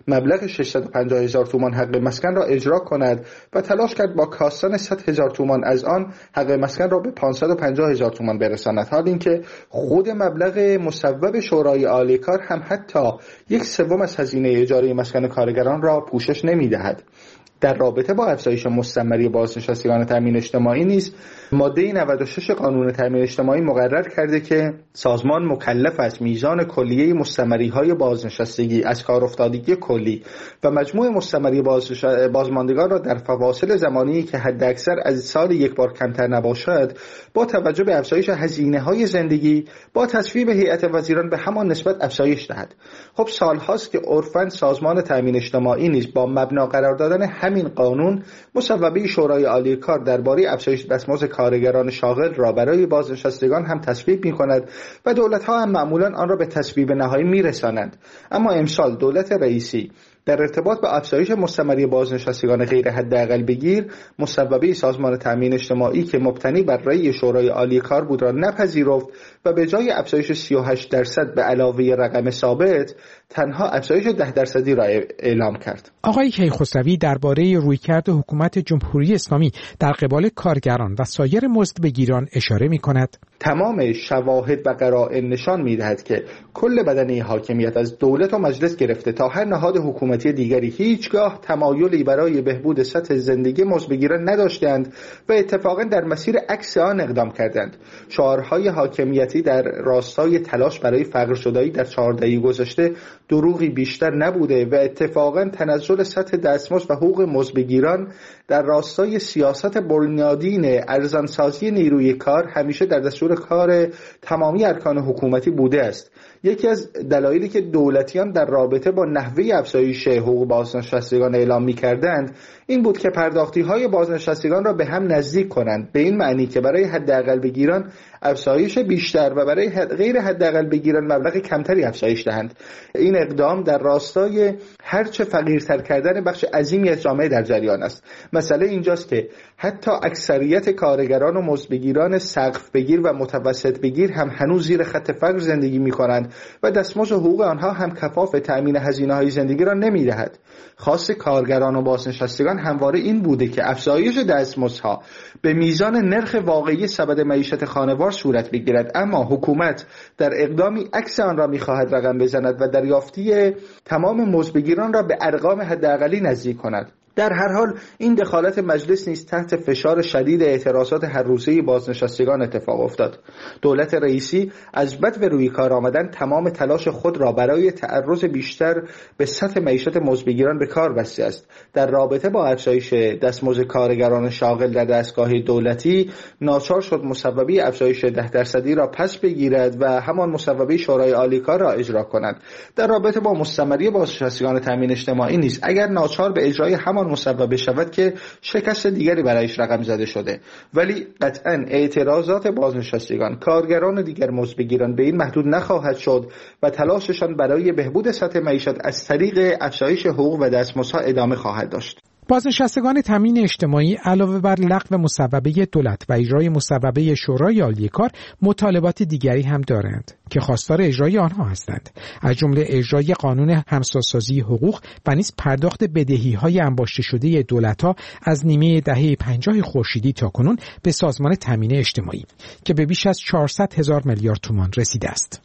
مبلغ ششصد و پنجاه هزار تومان حق مسکن را اجرا کند و تلاش کرد با کاستن صد هزار تومان از آن حق مسکن را به پانصد و پنجاه هزار تومان برساند، حال اینکه خود مبلغ مصوب شورای عالی کار هم حتی یک سوم از هزینه اجاره مسکن کارگران را پوشش نمی‌دهد. در رابطه با افزایش مستمری بازنشستگان تامین اجتماعی نیز ماده نود و شش قانون تامین اجتماعی مقرر کرده که سازمان مکلف است میزان کلیه مستمری‌های بازنشستگی از کارافتادگی کلی و مجموع مستمری بازماندگان را در فواصل زمانی که حداکثر از سال یک بار کمتر نباشد با توجه به افزایش هزینه‌های زندگی با تصویب هیئت وزیران به همان نسبت افزایش دهد. خب سال‌هاست که عرفاً سازمان تامین اجتماعی نیز با مبنا قرار دادن همین قانون مصوبه شورای عالی کار درباره افزایش دستمزد کارگران شاغل را برای بازنشستگان هم تصویب می‌کند و دولت‌ها هم معمولاً آن را به تصویب نهایی می‌رسانند. اما امسال دولت رئیسی در ارتباط با افزایش مستمری بازنشستگان غیر حداقل بگیر مصوبه سازمان تامین اجتماعی که مبتنی بر رأی شورای عالی کار بود را نپذیرفت و به جای افزایش سی و هشت درصد به علاوه رقم ثابت تنها افزایش ده درصدی را اعلام کرد. آقای کیخسروی درباره رویکرد حکومت جمهوری اسلامی در قبال کارگران و سایر مزدبگیران اشاره می‌کند. تمام شواهد و قرائن نشان می‌دهد که کل بدنه حاکمیت از دولت و مجلس گرفته تا هر نهاد حکومتی دیگری هیچگاه تمایلی برای بهبود سطح زندگی مزدبگیران نداشتند و اتفاقا در مسیر عکس آن اقدام کردند. شعارهای حاکمیتی در راستای تلاش برای فقرشدایی در چهار دهه گذشته دروغی بیشتر نبوده و اتفاقا تنزل سطح دستمزد و حقوق مزدبگیران در راستای سیاست بنیادین ارزانسازی نیروی کار همیشه در دستور کار تمامی ارکان حکومتی بوده است. یکی از دلایلی که دولتیان در رابطه با نحوه افزایش حقوق بازنشستگان اعلام می‌کردند این بود که پرداختی‌های بازنشستگان را به هم نزدیک کنند، به این معنی که برای حداقل بگیران افزایش بیشتر و برای غیر حداقل بگیران مبلغ کمتری افزایش دهند. این اقدام در راستای هرچه فقیرتر کردن بخش عظیمی از جامعه در جریان است. مسئله اینجاست که حتی اکثریت کارگران و مزدبگیران سقف بگیر و متوسط بگیر هم هنوز زیر خط فقر زندگی می‌کنند و دستمزد و حقوق آنها هم کفاف تأمین هزینه‌های زندگی را نمی‌دهد. خاص کارگران و بازنشستگان همواره این بوده که افزایش دستمزدها به میزان نرخ واقعی سبد معیشت خانوار صورت بگیرد، اما حکومت در اقدامی عکس آن را می‌خواهد رقم بزند و دریافتی تمام مزدبگیران را به ارقام حداقلی نزدیک کند. در هر حال این دخالت مجلس نیز تحت فشار شدید اعتراضات هر روزه بازنشستگان اتفاق افتاد. دولت رئیسی از بد به روی کار آمدن تمام تلاش خود را برای تعرض بیشتر به سطح معیشت مزدبگیران به کار بسته است. در رابطه با افزایش دستمزد کارگران شاغل در دستگاه دولتی ناچار شد مصوبه افزایش ده درصدی را پس بگیرد و همان مصوبه شورای عالی کار را اجرا کند. در رابطه با مستمری بازنشستگان تامین اجتماعی نیز اگر ناچار به اجرای همان مصوبه شود که شکست دیگری برایش رقم زده شده، ولی قطعاً اعتراضات بازنشستگان، کارگران و دیگر مزدبگیران به این محدود نخواهد شد و تلاششان برای بهبود سطح معیشت از طریق افزایش حقوق و دستمزدها ادامه خواهد داشت. بازنشستگان تامین اجتماعی علاوه بر لغو مصوبه دولت و اجرای مصوبه شورای عالی کار مطالبات دیگری هم دارند که خواستار اجرای آنها هستند، از جمله اجرای قانون همساسازی حقوق و نیز پرداخت بدهی‌های انباشته شده دولت‌ها از نیمه دهه پنجاه خورشیدی تاکنون به سازمان تامین اجتماعی که به بیش از چهارصد هزار میلیارد تومان رسیده است.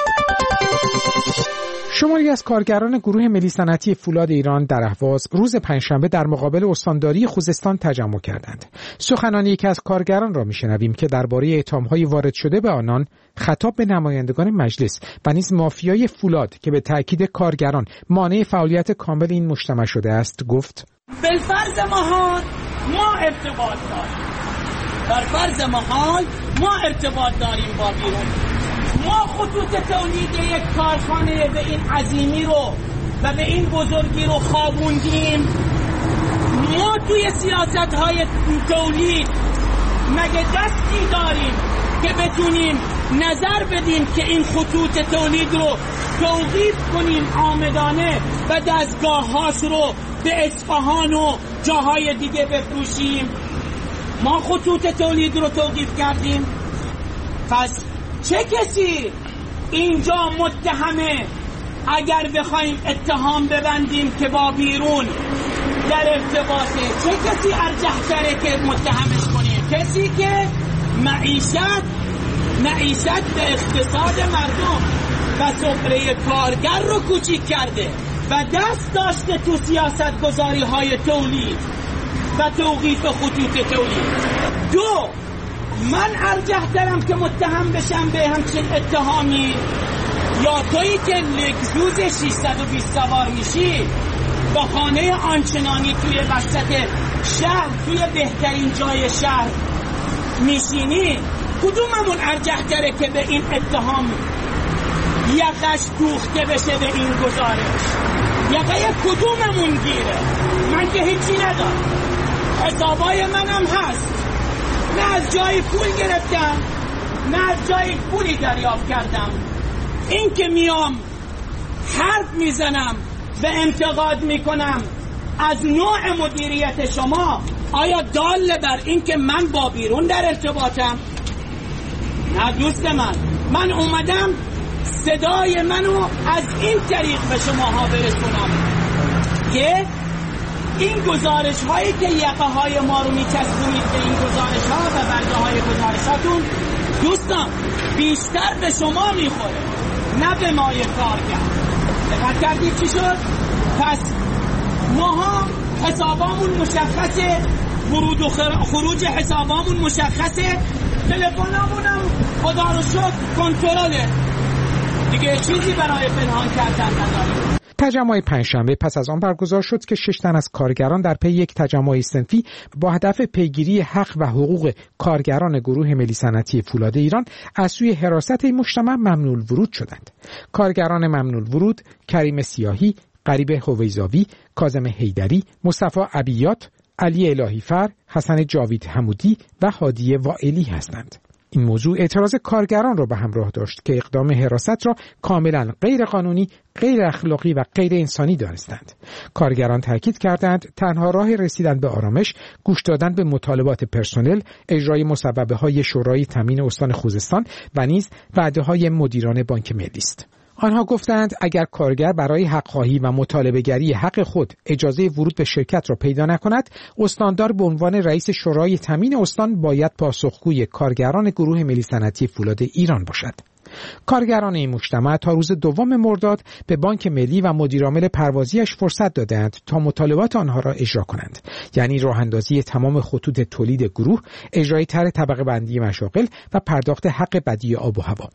شماری از کارگران گروه ملی صنعتی فولاد ایران در اهواز روز پنجشنبه در مقابل استانداری خوزستان تجمع کردند. سخنان یکی از کارگران را میشنویم که درباره اتهام‌های وارد شده به آنان خطاب به نمایندگان مجلس و نیز مافیای فولاد که به تأکید کارگران مانع فعالیت کامل این مجتمع شده است گفت: بالفرض محال ما ارتباط داریم، بر فرض محال ما ارتباط داریم با بیرون. ما خطوط تولید یک کارخانه به این عظیمی رو و به این بزرگی رو خوابوندیم. ما توی سیاست های تولید مگه دستی داریم که بتونیم نظر بدیم که این خطوط تولید رو توقیف کنیم آمدانه و دستگاه هاست رو به اصفهان و جاهای دیگه بفروشیم؟ ما خطوط تولید رو توقیف کردیم. پس چه کسی اینجا متهمه اگر بخوایم اتهام ببندیم که با بیرون در ارتباطه، چه کسی ارجح‌تره که متهمش کنیم؟ کسی که معیشت معیشت به اقتصاد مردم و سفره کارگر رو کوچیک کرده و دست داشته تو سیاست گذاری های تولید و توقیف خطوط تولید. دو، من ارجح دارم که متهم بشم به همچین اتهامی، یا تویی که لگزوز ششصد و بیست سوار میشی با خانه آنچنانی توی وسط شهر، توی بهترین جای شهر میشینی، کدوممون ارجح داره که به این اتهام یقش دوخته بشه به این گزارش؟ یقه کدوممون گیره؟ من که هیچی ندارم، حسابای منم هست، نه از جای پول گرفتم نه از جای پولی دریافت کردم. این که میام حرف میزنم و انتقاد میکنم از نوع مدیریت شما، آیا دال بر این که من با بیرون در ارتباطم؟ نه دوست من، من اومدم صدای منو از این طریق به شماها برسونم که این گزارش هایی که یقه های ما رو میچسبونید به این گزارش ها و برگه های گزارشاتون، دوستان بیشتر به شما میخوره نه به مای کارگر. دقت کردید چی شد؟ پس ماها حسابامون مشخصه، ورود و خروج حسابامون مشخصه، تلفنامونم خدا رو شکر کنترله، دیگه چیزی برای پنهان کردن نداریم. تجمع پنجشنبه پس از آن برگزار شد که شش تن از کارگران در پی یک تجمع صنفی با هدف پیگیری حق و حقوق کارگران گروه ملی صنعتی فولاد ایران از سوی حراست مجتمع ممنوع الورود شدند. کارگران ممنوع الورود کریم سیاهی، غریب هویزاوی، کاظم حیدری، مصطفی عبیات، علی الهیفر، حسن جاوید حمودی و هادی وائلی هستند. این موضوع اعتراض کارگران را به همراه داشت که اقدام حراست را کاملا غیر قانونی، غیر اخلاقی و غیر انسانی دانستند. کارگران تاکید کردند تنها راه رسیدن به آرامش گوش دادن به مطالبات پرسنل، اجرای مصوبه های شورای تامین استان خوزستان و نیز وعده های مدیران بانک ملی است. آنها گفتند اگر کارگر برای حق‌خواهی و مطالبه‌گری حق خود اجازه ورود به شرکت را پیدا نکند، استاندار به عنوان رئیس شورای تامین استان باید پاسخگوی کارگران گروه ملی صنعتی فولاد ایران باشد. کارگران این مجتمع تا روز دوم مرداد به بانک ملی و مدیرعامل پروازیش فرصت دادند تا مطالبات آنها را اجرا کنند، یعنی راه اندازی تمام خطوط تولید گروه، اجرای طرح طبقه بندی مشاغل و پرداخت حق بدیع آب و هوا.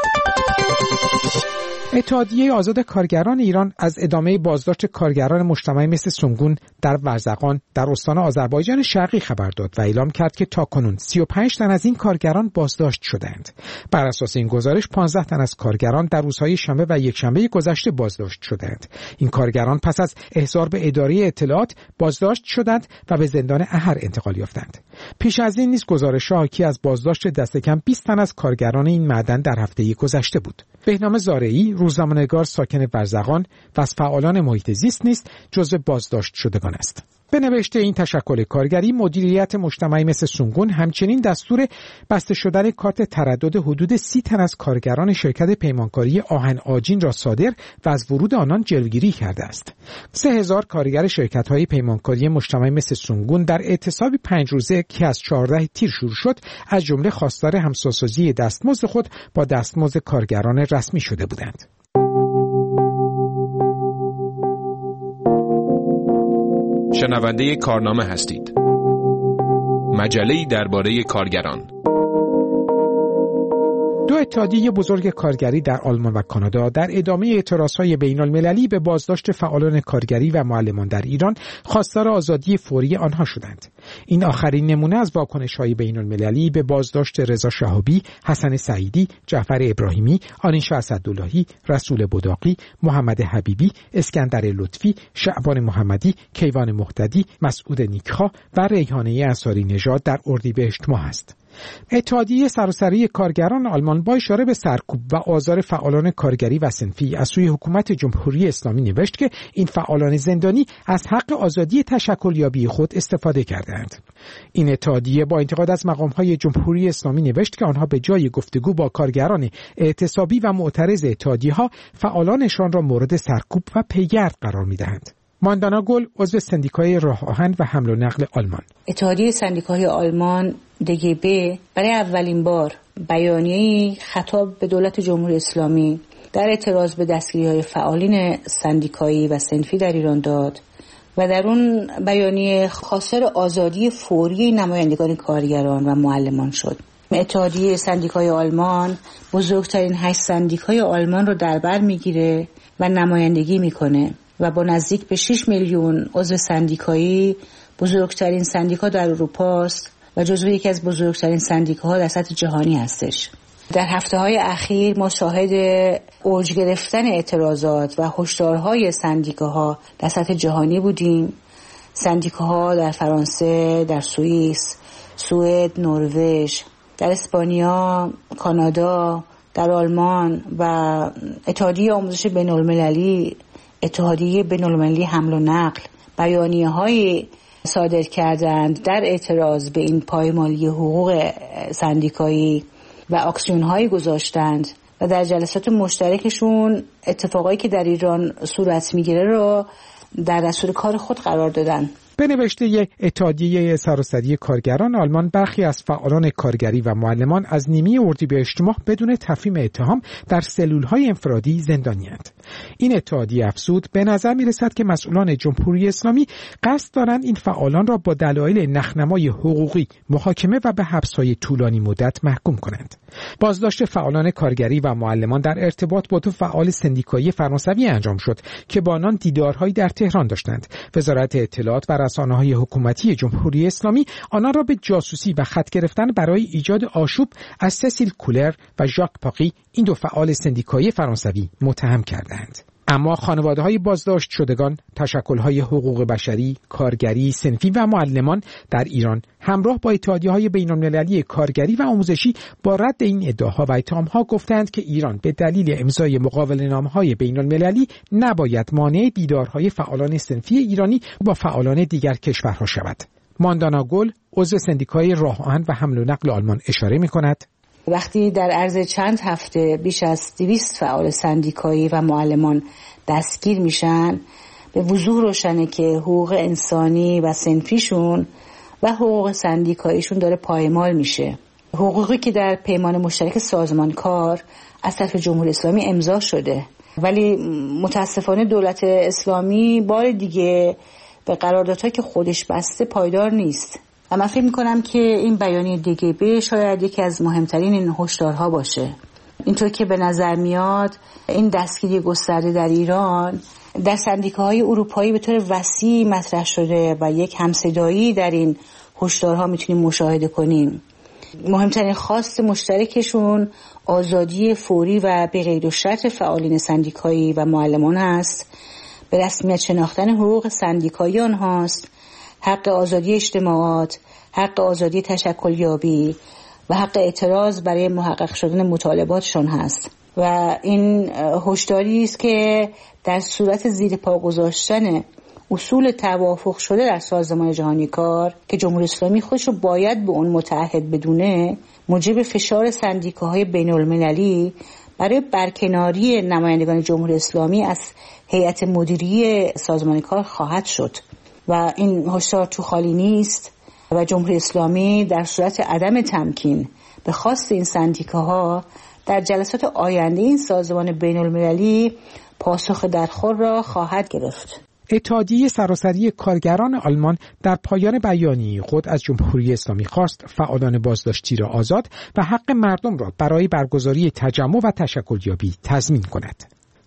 اتحادیه آزاد کارگران ایران از ادامه بازداشت کارگران مجتمعی مثل سنگون در ورزقان در استان آذربایجان شرقی خبر داد و اعلام کرد که تاکنون سی و پنج تن از این کارگران بازداشت شدند. بر اساس این گزارش پانزده تن از کارگران در روزهای شنبه و یکشنبه گذشته بازداشت شدند. این کارگران پس از احضار به اداره اطلاعات بازداشت شدند و به زندان احر انتقال یافتند. پیش از این نیز گزارش‌ها حاکی از بازداشت دست کم بیست تن از کارگران این معدن در هفته گذشته بود. بهنام زارعی، روزنامه‌نگار ساکن ورزقان و از فعالان محیط زیست نیز جزو بازداشت شدگان است. به نوشته این تشکل کارگری، مدیریت مجتمعی مثل سنگون همچنین دستور بسته شدن کارت تردد حدود سی تن از کارگران شرکت پیمانکاری آهن آجین را صادر و از ورود آنان جلوگیری کرده است. سه هزار کارگر شرکت‌های پیمانکاری مجتمعی مثل سنگون در اعتصابی پنج روزه که از چهارده تیر شروع شد، از جمله خواستار همسوسازی دستمزد خود با دستمزد کارگران رسمی شده بودند. شنونده کارنامه هستید. مجله‌ای درباره کارگران. دو اتحادیه بزرگ کارگری در آلمان و کانادا در ادامه اعتراضهای بین‌المللی به بازداشت فعالان کارگری و معلمان در ایران خواستار آزادی فوری آنها شدند. این آخرین نمونه از واکنش‌های بین‌المللی به بازداشت رضا شهابی، حسن سعیدی، جعفر ابراهیمی، آنیشا اسداللهی، رسول بداقی، محمد حبیبی، اسکندر لطفی، شعبان محمدی، کیوان مهتدی، مسعود نیکخواه و ریحانه انصاری نژاد در اردیبهشت ماه است. اتحادیه سراسری کارگران آلمان با اشاره به سرکوب و آزار فعالان کارگری و صنفی از سوی حکومت جمهوری اسلامی نوشت که این فعالان زندانی از حق آزادی تشکلیابی خود استفاده کردند. این اتحادیه با انتقاد از مقام‌های جمهوری اسلامی نوشت که آنها به جای گفتگو با کارگران اعتصابی و معترض اتحادیه‌ها فعالانشان را مورد سرکوب و پیگرد قرار می‌دهند. ماندانا گل عضو سندیکای راه آهن و حمل و نقل آلمان: اتحادیه سندیکاهای آلمان دی جی بی برای اولین بار بیانیه‌ای خطاب به دولت جمهوری اسلامی در اعتراض به دستگیری‌های فعالین سندیکایی و صنفی در ایران داد و در اون بیانیه خواستار آزادی فوری نمایندگان کارگران و معلمان شد. اتحادیه سندیکای آلمان بزرگترین هشت سندیکای آلمان رو در بر میگیره و نمایندگی میکنه و با نزدیک به شش میلیون عضو سندیکایی بزرگترین سندیکا در اروپا است و جزو یکی از بزرگترین سندیکاها در سطح جهانی هستش. در هفته‌های اخیر ما شاهد اوج گرفتن اعتراضات و هشدارهای سندیکاها در سطح جهانی بودیم. سندیکاها در فرانسه، در سوئیس، سوئد، نروژ، در اسپانیا، کانادا، در آلمان و اتحادیه آموزش بین‌المللی، اتحادیه بین‌المللی حمل و نقل بیانیه‌های صادر کردند در اعتراض به این پایمالی حقوق سندیکایی و اکسیون‌هایی گذاشتند و در جلسات مشترکشون اتفاقایی که در ایران صورت میگیره رو در دستور کار خود قرار دادن. به نوشته اتحادیه سراسری کارگران آلمان، برخی از فعالان کارگری و معلمان از نیمه اردیبهشت ماه بدون تفهیم اتهام در سلول‌های انفرادی زندانی‌اند. این اتحادیه افزود به نظر می‌رسد که مسئولان جمهوری اسلامی قصد دارند این فعالان را با دلایل نخنمای حقوقی محاکمه و به حبس‌های طولانی مدت محکوم کنند. بازداشت فعالان کارگری و معلمان در ارتباط با دو فعال سندیکایی فرانسوی انجام شد که با آنان دیدارهایی در تهران داشتند. وزارت اطلاعات و رسانه‌های حکومتی جمهوری اسلامی آنان را به جاسوسی و خط گرفتن برای ایجاد آشوب از سسیل کولر و ژاک پاقی، این دو فعال سندیکایی فرانسوی، متهم کردند. اما خانواده‌های بازداشت شدگان، تشکل‌های حقوق بشری، کارگری، صنفی و معلمان در ایران همراه با اتحادیه‌های بین‌المللی کارگری و آموزشی با رد این ادعاها و اتهام‌ها گفتند که ایران به دلیل امضای مقاوله‌نامه‌های بین‌المللی نباید مانع دیدارهای فعالان صنفی ایرانی با فعالان دیگر کشورها شود. ماندانا گل عضو سندیکای راه آهن و حمل و نقل آلمان اشاره می‌کند: وقتی در عرض چند هفته بیش از دویست فعال سندیکایی و معلمان دستگیر میشن، به وضوح روشنه که حقوق انسانی و صنفیشون و حقوق سندیکاییشون داره پایمال میشه. حقوقی که در پیمان مشترک سازمان کار از طرف جمهوری اسلامی امضا شده، ولی متاسفانه دولت اسلامی بار دیگه به قراردادهایی که خودش بسته پایدار نیست. و من فکر میکنم که این بیانیه دی جی بی شاید یکی از مهمترین این هشدارها باشه. اینطور که به نظر میاد این دستگیری گسترده در ایران در سندیکاهای اروپایی به طور وسیع مطرح شده و یک همصدایی در این هشدارها میتونیم مشاهده کنیم. مهمترین خواست مشترکشون آزادی فوری و به قید و شرط فعالین سندیکایی و معلمان هست، به رسمیت شناختن حقوق سندیکایی آنهاست، حق آزادی اجتماعات، حق آزادی تشکلیابی و حق اعتراض برای محقق شدن مطالباتشون هست. و این هشداری است که در صورت زیر پا گذاشتن اصول توافق شده در سازمان جهانی کار که جمهوری اسلامی خودش رو باید به اون متعهد بدونه، موجب فشار سندیکاهای بین‌المللی برای برکناری نمایندگان جمهوری اسلامی از هیئت مدیری سازمان کار خواهد شد. و این هشدار تو خالی نیست و جمهوری اسلامی در صورت عدم تمکین به خواست این سندیکاها در جلسات آینده این سازمان بین‌المللی پاسخ درخور را خواهد گرفت. اتحادیه سراسری کارگران آلمان در پایان بیانیه خود از جمهوری اسلامی خواست فعالان بازداشتی را آزاد و حق مردم را برای برگزاری تجمع و تشکلیابی تضمین کند.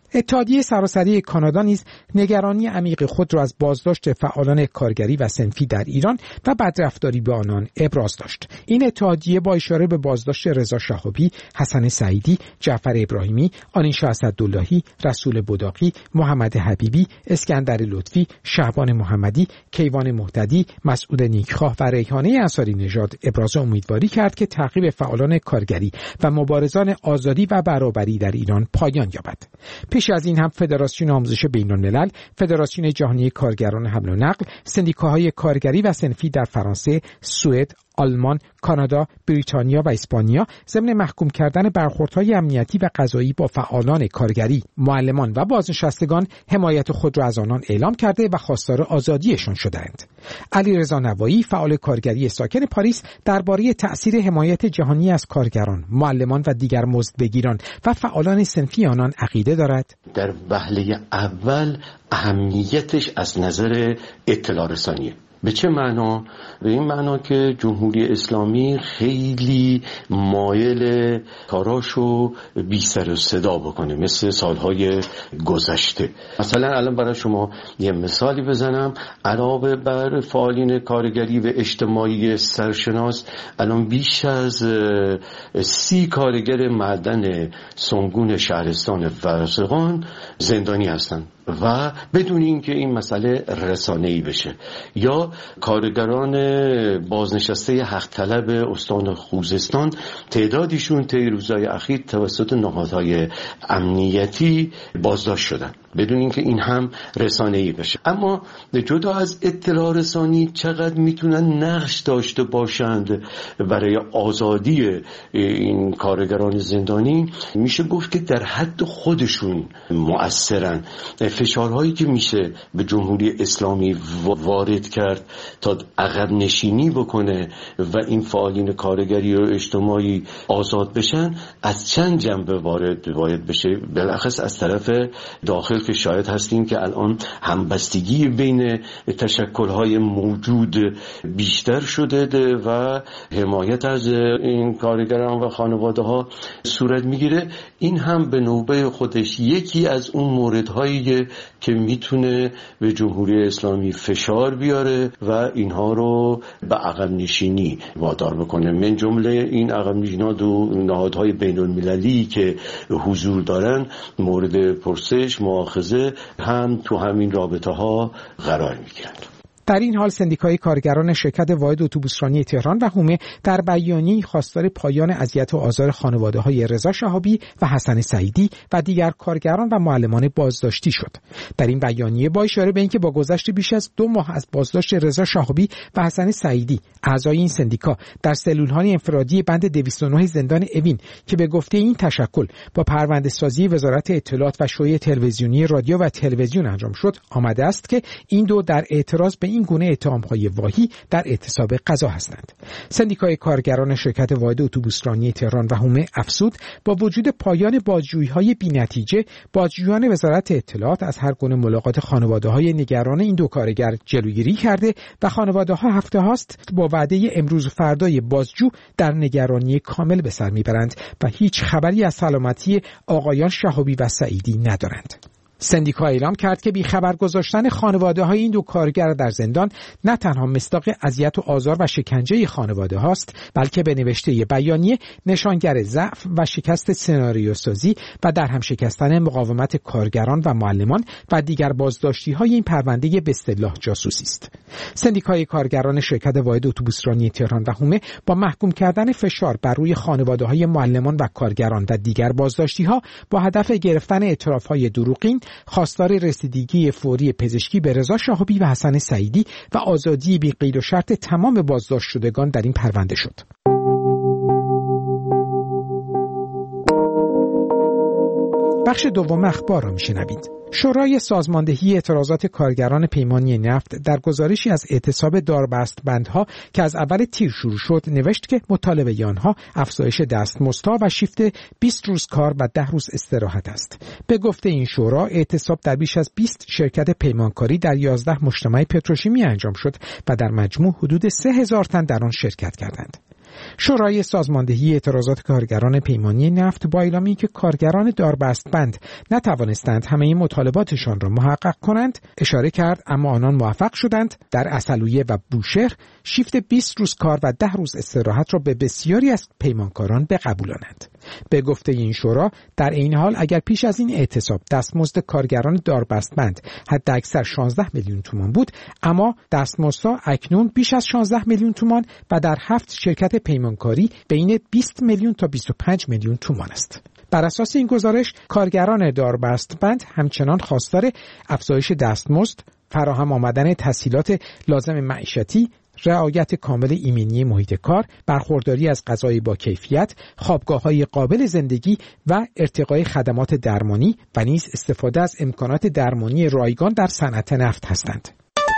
اتحادیه سراسری کانادا نیز نگرانی عمیق خود را از بازداشت فعالان کارگری و صنفی در ایران و بدرفتاری به آنان ابراز داشت. این اتحادیه با اشاره به بازداشت رضا شهابی، حسن سعیدی، جعفر ابراهیمی، آنیشا اسداللهی، رسول بداقی، محمد حبیبی، اسکندر لطفی، شعبان محمدی، کیوان مهتدی، مسعود نیکخواه و ریحانه انصاری نژاد ابراز امیدواری کرد که تعقیب فعالان کارگری و مبارزان آزادی و برابری در ایران پایان یابد. پیش از این هم فدراسیون آموزش بین‌الملل، فدراسیون جهانی کارگران حمل و نقل، سندیکاهای کارگری و صنفی در فرانسه، سوئد، آلمان، کانادا، بریتانیا و اسپانیا ضمن محکوم کردن برخوردهای امنیتی و قضایی با فعالان کارگری، معلمان و بازنشستگان حمایت خود را از آنان اعلام کرده و خواستار آزادیشان شدند. علیرضا نوایی، فعال کارگری ساکن پاریس، درباره تأثیر حمایت جهانی از کارگران، معلمان و دیگر مزدبگیران و فعالان صنفی آنان عقیده دارد. در وهله اول اهمیتش از نظر اطلاع رسانیه. به چه معنا؟ به این معنا که جمهوری اسلامی خیلی مایل کاراشو بی سر و صدا بکنه مثل سالهای گذشته. مثلا الان برای شما یه مثالی بزنم، علاوه بر فعالین کارگری و اجتماعی سرشناس، الان بیش از سی کارگر معدن سنگون شهرستان ورزقان زندانی هستند و بدون اینکه این مسئله رسانه‌ای بشه. یا کارگران بازنشسته حق طلب استان خوزستان، تعدادیشون طی روزهای اخیر توسط نهادهای امنیتی بازداشت شدن بدون اینکه این هم رسانه‌ای بشه. اما جدا از اطلاع رسانی چقدر میتونن نقش داشته باشند برای آزادی این کارگران زندانی، میشه گفت که در حد خودشون مؤثرن. فشارهایی که میشه به جمهوری اسلامی وارد کرد تا عقب نشینی بکنه و این فعالین کارگری و اجتماعی آزاد بشن، از چند جنبه وارد باید بشه. بالاخص از طرف داخل که شاید هستیم که الان همبستگی بین تشکل‌های موجود بیشتر شده و حمایت از این کارگران و خانواده‌ها صورت میگیره. این هم به نوبه خودش یکی از اون موردهایی که میتونه به جمهوری اسلامی فشار بیاره و اینها رو به عقب نشینی وادار بکنه. من جمله این عقب نشینات و نهادهای بین المللی که حضور دارن مورد پرسش، مؤاخذه هم تو همین رابطه ها قرار میگیرن. در این حال سندیکای کارگران شرکت واحد اتوبوسرانی تهران و حومه در بیانیه‌ای خواستار پایان اذیت و آزار خانواده‌های رضا شهابی و حسن سعیدی و دیگر کارگران و معلمان بازداشتی شد. در این بیانیه با اشاره به اینکه با گذشت بیش از دو ماه از بازداشت رضا شهابی و حسن سعیدی، اعضای این سندیکا در سلول‌های انفرادی بند دویست و نه زندان اوین که به گفته این تشکل با پرونده‌سازی وزارت اطلاعات و شوی تلویزیونی رادیو و تلویزیون انجام شد، آمده است که این دو در اعتراض به این گونه اتهام‌های واهی در اعتصاب قضا هستند. سندیکای کارگران شرکت واحد اتوبوسرانی تهران و حومه افزود با وجود پایان بازجویی‌های بی‌نتیجه، بازجویان وزارت اطلاعات از هر گونه ملاقات خانواده‌های نگران این دو کارگر جلوگیری کرده و خانواده‌ها هفته هاست با وعده امروز و فردای بازجو در نگرانی کامل به سر میبرند و هیچ خبری از سلامتی آقایان شهابی و سعیدی ندارند. سندیکا اعلام کرد که بیخبر گذاشتن خانواده‌های این دو کارگر در زندان نه تنها مصداق اذیت و آزار و شکنجه خانواده هاست، بلکه به نوشته بیانیه نشانگر ضعف و شکست سناریوسازی و در هم شکستن مقاومت کارگران و معلمان و دیگر بازداشتی‌های این پرونده به اصطلاح جاسوسی است. سندیکای کارگران شرکت واحد اتوبوسرانی تهران و حومه با محکوم کردن فشار بر روی خانواده‌های معلمان و کارگران و دیگر بازداشتی‌ها با هدف گرفتن اعتراف‌های دروغین خواستار رسیدگی فوری پزشکی به رضا شهابی و حسن سعیدی و آزادی بی قید و شرط تمام بازداشت شدگان در این پرونده شد. بخش دوم اخبار را میشنوید. شورای سازماندهی اعتراضات کارگران پیمانی نفت در گزارشی از اعتصاب داربستبندها که از اول تیر شروع شد نوشت که مطالبه آنها افزایش دستمزدها و شیفت بیست روز کار و ده روز استراحت است. به گفته این شورا اعتصاب در بیش از بیست شرکت پیمانکاری در یازده مجتمع پتروشیمی انجام شد و در مجموع حدود سه هزار تن در آن شرکت کردند. شورای سازماندهی اعتراضات کارگران پیمانی نفت با اعلامی که کارگران داربستبند نتوانستند همه مطالباتشان را محقق کنند اشاره کرد، اما آنان موفق شدند در عسلویه و بوشهر شیفت بیست روز کار و ده روز استراحت را به بسیاری از پیمانکاران بقبولانند. به گفته این شورا در این حال اگر پیش از این اعتصاب دستمزد کارگران داربستبند حداکثر شانزده میلیون تومان بود، اما دستمزدها اکنون بیش از شانزده میلیون تومان و در هفت شرکت پیمانکاری بین بیست میلیون تا بیست و پنج میلیون تومان است. بر اساس این گزارش کارگران داربستبند همچنان خواستار افزایش دستمزد، فراهم آمدن تسهیلات لازم معیشتی، رعایت کامل ایمنی محیط کار، برخورداری از غذای با کیفیت، خوابگاه‌های قابل زندگی و ارتقای خدمات درمانی و نیز استفاده از امکانات درمانی رایگان در صنعت نفت هستند.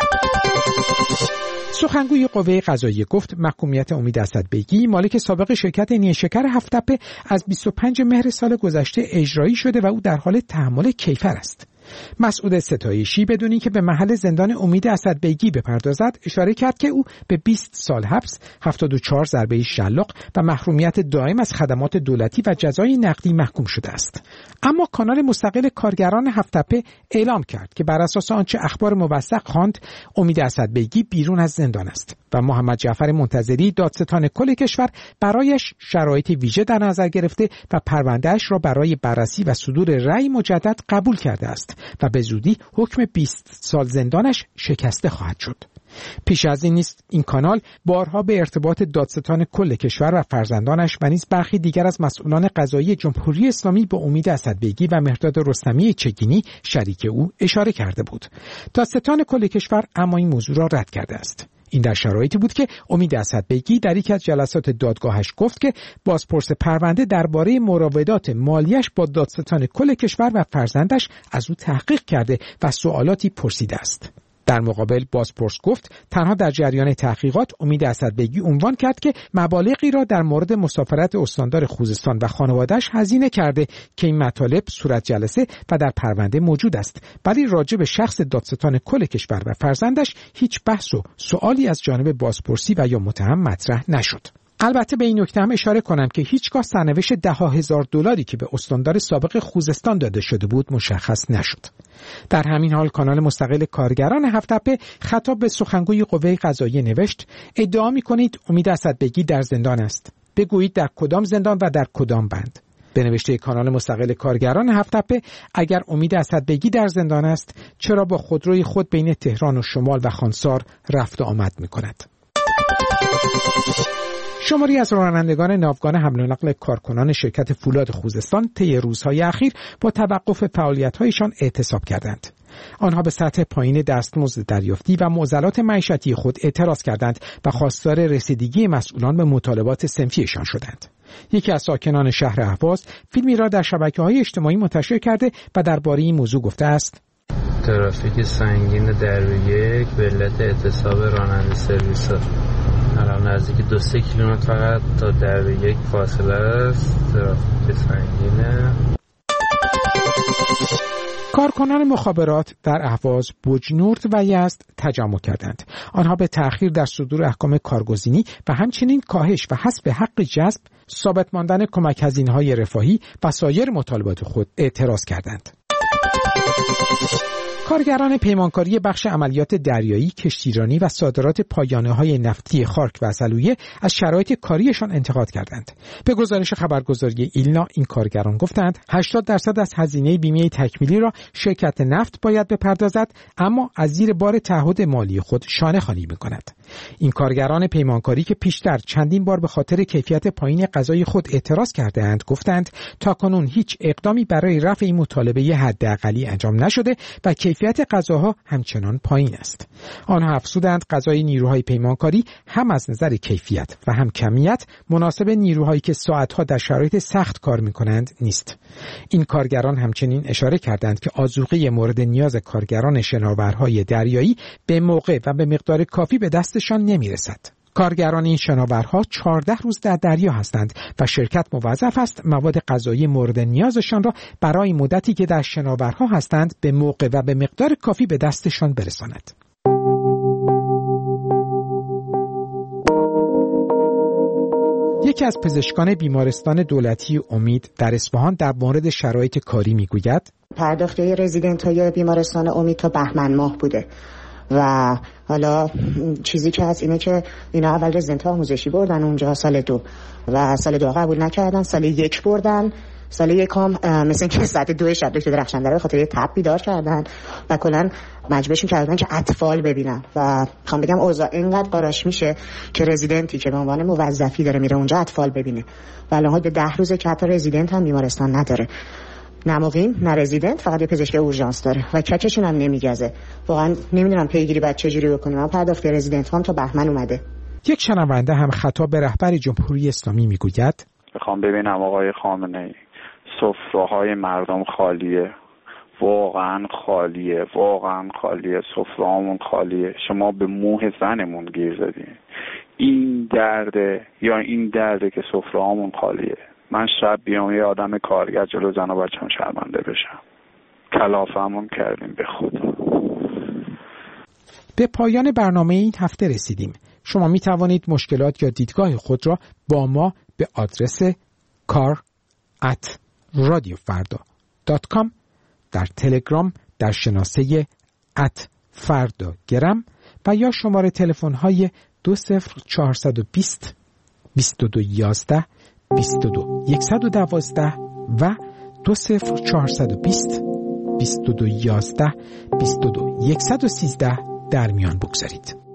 سخنگوی قوه قضاییه گفت محکومیت امید اسدبیگی مالک سابق شرکت نیشکر هفت‌تپه از بیست و پنجم مهر سال گذشته اجرایی شده و او در حال تحمل کیفر است. مسعود ستایشی بدون اینکه به محل زندان امید اسدبیگی بپردازد اشاره کرد که او به بیست سال حبس، هفتاد و چهار ضربه شلاق و محرومیت دائم از خدمات دولتی و جزای نقدی محکوم شده است. اما کانال مستقل کارگران هفت‌تپه اعلام کرد که بر اساس آنچه اخبار موثق خواند امید اسدبیگی بیرون از زندان است و محمد جعفر منتظری دادستان کل کشور برایش شرایط ویژه در نظر گرفته و پروندهش را برای بررسی و صدور رأی مجدد قبول کرده است و به زودی حکم بیست سال زندانش شکسته خواهد شد. پیش از این نیست این کانال بارها به ارتباط دادستان کل کشور و فرزندانش و نیز برخی دیگر از مسئولان قضایی جمهوری اسلامی به امید اسدبیگی و مهرداد رستمی چگینی شریک او اشاره کرده بود. دادستان کل کشور اما این موضوع را رد کرده است. این در شرایطی بود که امید اسدبیگی در یکی از جلسات دادگاهش گفت که بازپرس پرونده درباره مراودات مالیش با دادستان کل کشور و فرزندش از او تحقیق کرده و سوالاتی پرسیده است. در مقابل بازپرس گفت تنها در جریان تحقیقات امید اسدبیگی عنوان کرد که مبالغی را در مورد مسافرت استاندار خوزستان و خانواده‌اش هزینه کرده که این مطالب صورت جلسه و در پرونده موجود است، ولی راجع به شخص دادستان کل کشور و فرزندش هیچ بحث و سوالی از جانب بازپرسی و یا متهم مطرح نشد. البته به این نکته هم اشاره کنم که هیچگاه سرنوشت ده ها هزار دلاری که به استاندار سابق خوزستان داده شده بود مشخص نشد. در همین حال کانال مستقل کارگران هفت‌تپه خطاب به سخنگوی قوه قضاییه نوشت: ادعا می‌کنید امید اسدبیگی در زندان است. بگویید در کدام زندان و در کدام بند. به نوشته کانال مستقل کارگران هفت‌تپه اگر امید اسدبیگی در زندان است چرا با خودروی خود بین تهران و شمال و خانسار رفت و آمد می‌کند؟ شماری از رانندگان ناوگان حمل و نقل کارکنان شرکت فولاد خوزستان طی روزهای اخیر با توقف فعالیت‌هایشان اعتصاب کردند. آنها به سطح پایین دستمزد دریافتی و معضلات معیشتی خود اعتراض کردند و خواستار رسیدگی مسئولان به مطالبات صنفیشان شدند. یکی از ساکنان شهر اهواز فیلمی را در شبکه‌های اجتماعی منتشر کرده و درباره این موضوع گفته است: ترافیک سنگین در یک به علت اعتصاب راننده سرویس‌ها. الان نزدیک دو سه کیلومتر فقط تا در یک فاصله است. ترافیک سنگینه. کارکنان مخابرات در اهواز، بوجنورد و یزد تجمع کردند. آنها به تأخیر در صدور احکام کارگزینی و همچنین کاهش و حذف حق جذب، ثابت ماندن کمک هزینه‌های رفاهی و سایر مطالبات خود اعتراض کردند. کارگران پیمانکاری بخش عملیات دریایی، کشتیرانی و صادرات پایانه‌های نفتی خارک و عسلویه از شرایط کاریشان انتقاد کردند. به گزارش خبرگزاری ایلنا این کارگران گفتند هشتاد درصد از هزینه بیمه تکمیلی را شرکت نفت باید بپردازد، اما از زیر بار تعهد مالی خود شانه خالی می‌کند. این کارگران پیمانکاری که پیشتر چندین بار به خاطر کیفیت پایین غذای خود اعتراض کرده‌اند گفتند تاکنون هیچ اقدامی برای رفع این مطالبه حداقلی انجام نشده و کیفیت غذاها همچنان پایین است. آنها افزودند غذای نیروهای پیمانکاری هم از نظر کیفیت و هم کمیت مناسب نیروهایی که ساعتها در شرایط سخت کار می‌کنند نیست. این کارگران همچنین اشاره کردند که آذوقه مورد نیاز کارگران شناورهای دریایی به موقع و به مقدار کافی به دستشان نمی‌رسد. کارگران این شناورها چهارده روز در دریا هستند و شرکت موظف است مواد غذایی مورد نیازشان را برای مدتی که در شناورها هستند به موقع و به مقدار کافی به دستشان برساند. یکی از پزشکان بیمارستان دولتی امید در اصفهان در مورد شرایط کاری میگوید پرداخت رزیدنت های بیمارستان امید تا بهمن ماه بوده و حالا چیزی که هست اینه که اینا اول رزیدنت آموزشی بردن اونجا سال دو و سال دو قبول نکردن، سال یک بردن، سال یکم مثلا که ساعت دو شب دکتر درخشنده به خاطر یه تب بیدار کردن و کلا مجبورشون کردن که اطفال ببینن و میخوام بگم اوضاع اینقدر قاراش میشه که رزیدنتی که به عنوان موظفی داره میره اونجا اطفال ببینه و الان به ده روزه که حتی رزیدنت هم بیمارستان نداره، نه مقیم نه رزیدنت، فقط یه پزشک اورژانس داره و ککشون هم نمیگزه. واقعا نمیدونم پیگیری بعد چجوری بکنیم. من پرداخت رزیدنت هم تا بهمن اومده. یک شنونده هم خطاب به رهبر جمهوری اسلامی میگوید میخوام ببینم آقای خامنه‌ای سفره‌های مردم خالیه، واقعا خالیه، واقعا خالیه، سفره‌هامون خالیه، شما به موه زنمون گیر زدین. این درده یا این درده که سفره‌هامون خالیه. من شب بیام یه آدم کارگر جلو زن و بچه‌م شرمنده بشم. کلافمون کردیم به خدا. به پایان برنامه این هفته رسیدیم. شما می توانید مشکلات یا دیدگاه خود را با ما به آدرس کار ات رادیو فردا دات کام، در تلگرام در شناسه ات فردا گرم و یا شماره تلفن های دو صفر چهارصد و بیست بیست و دو یازده بیست و دو صد و دوازده و دو صفر چهارصد و بیست بیست و دو یازده بیست و دو صد و سیزده در میان بگذارید.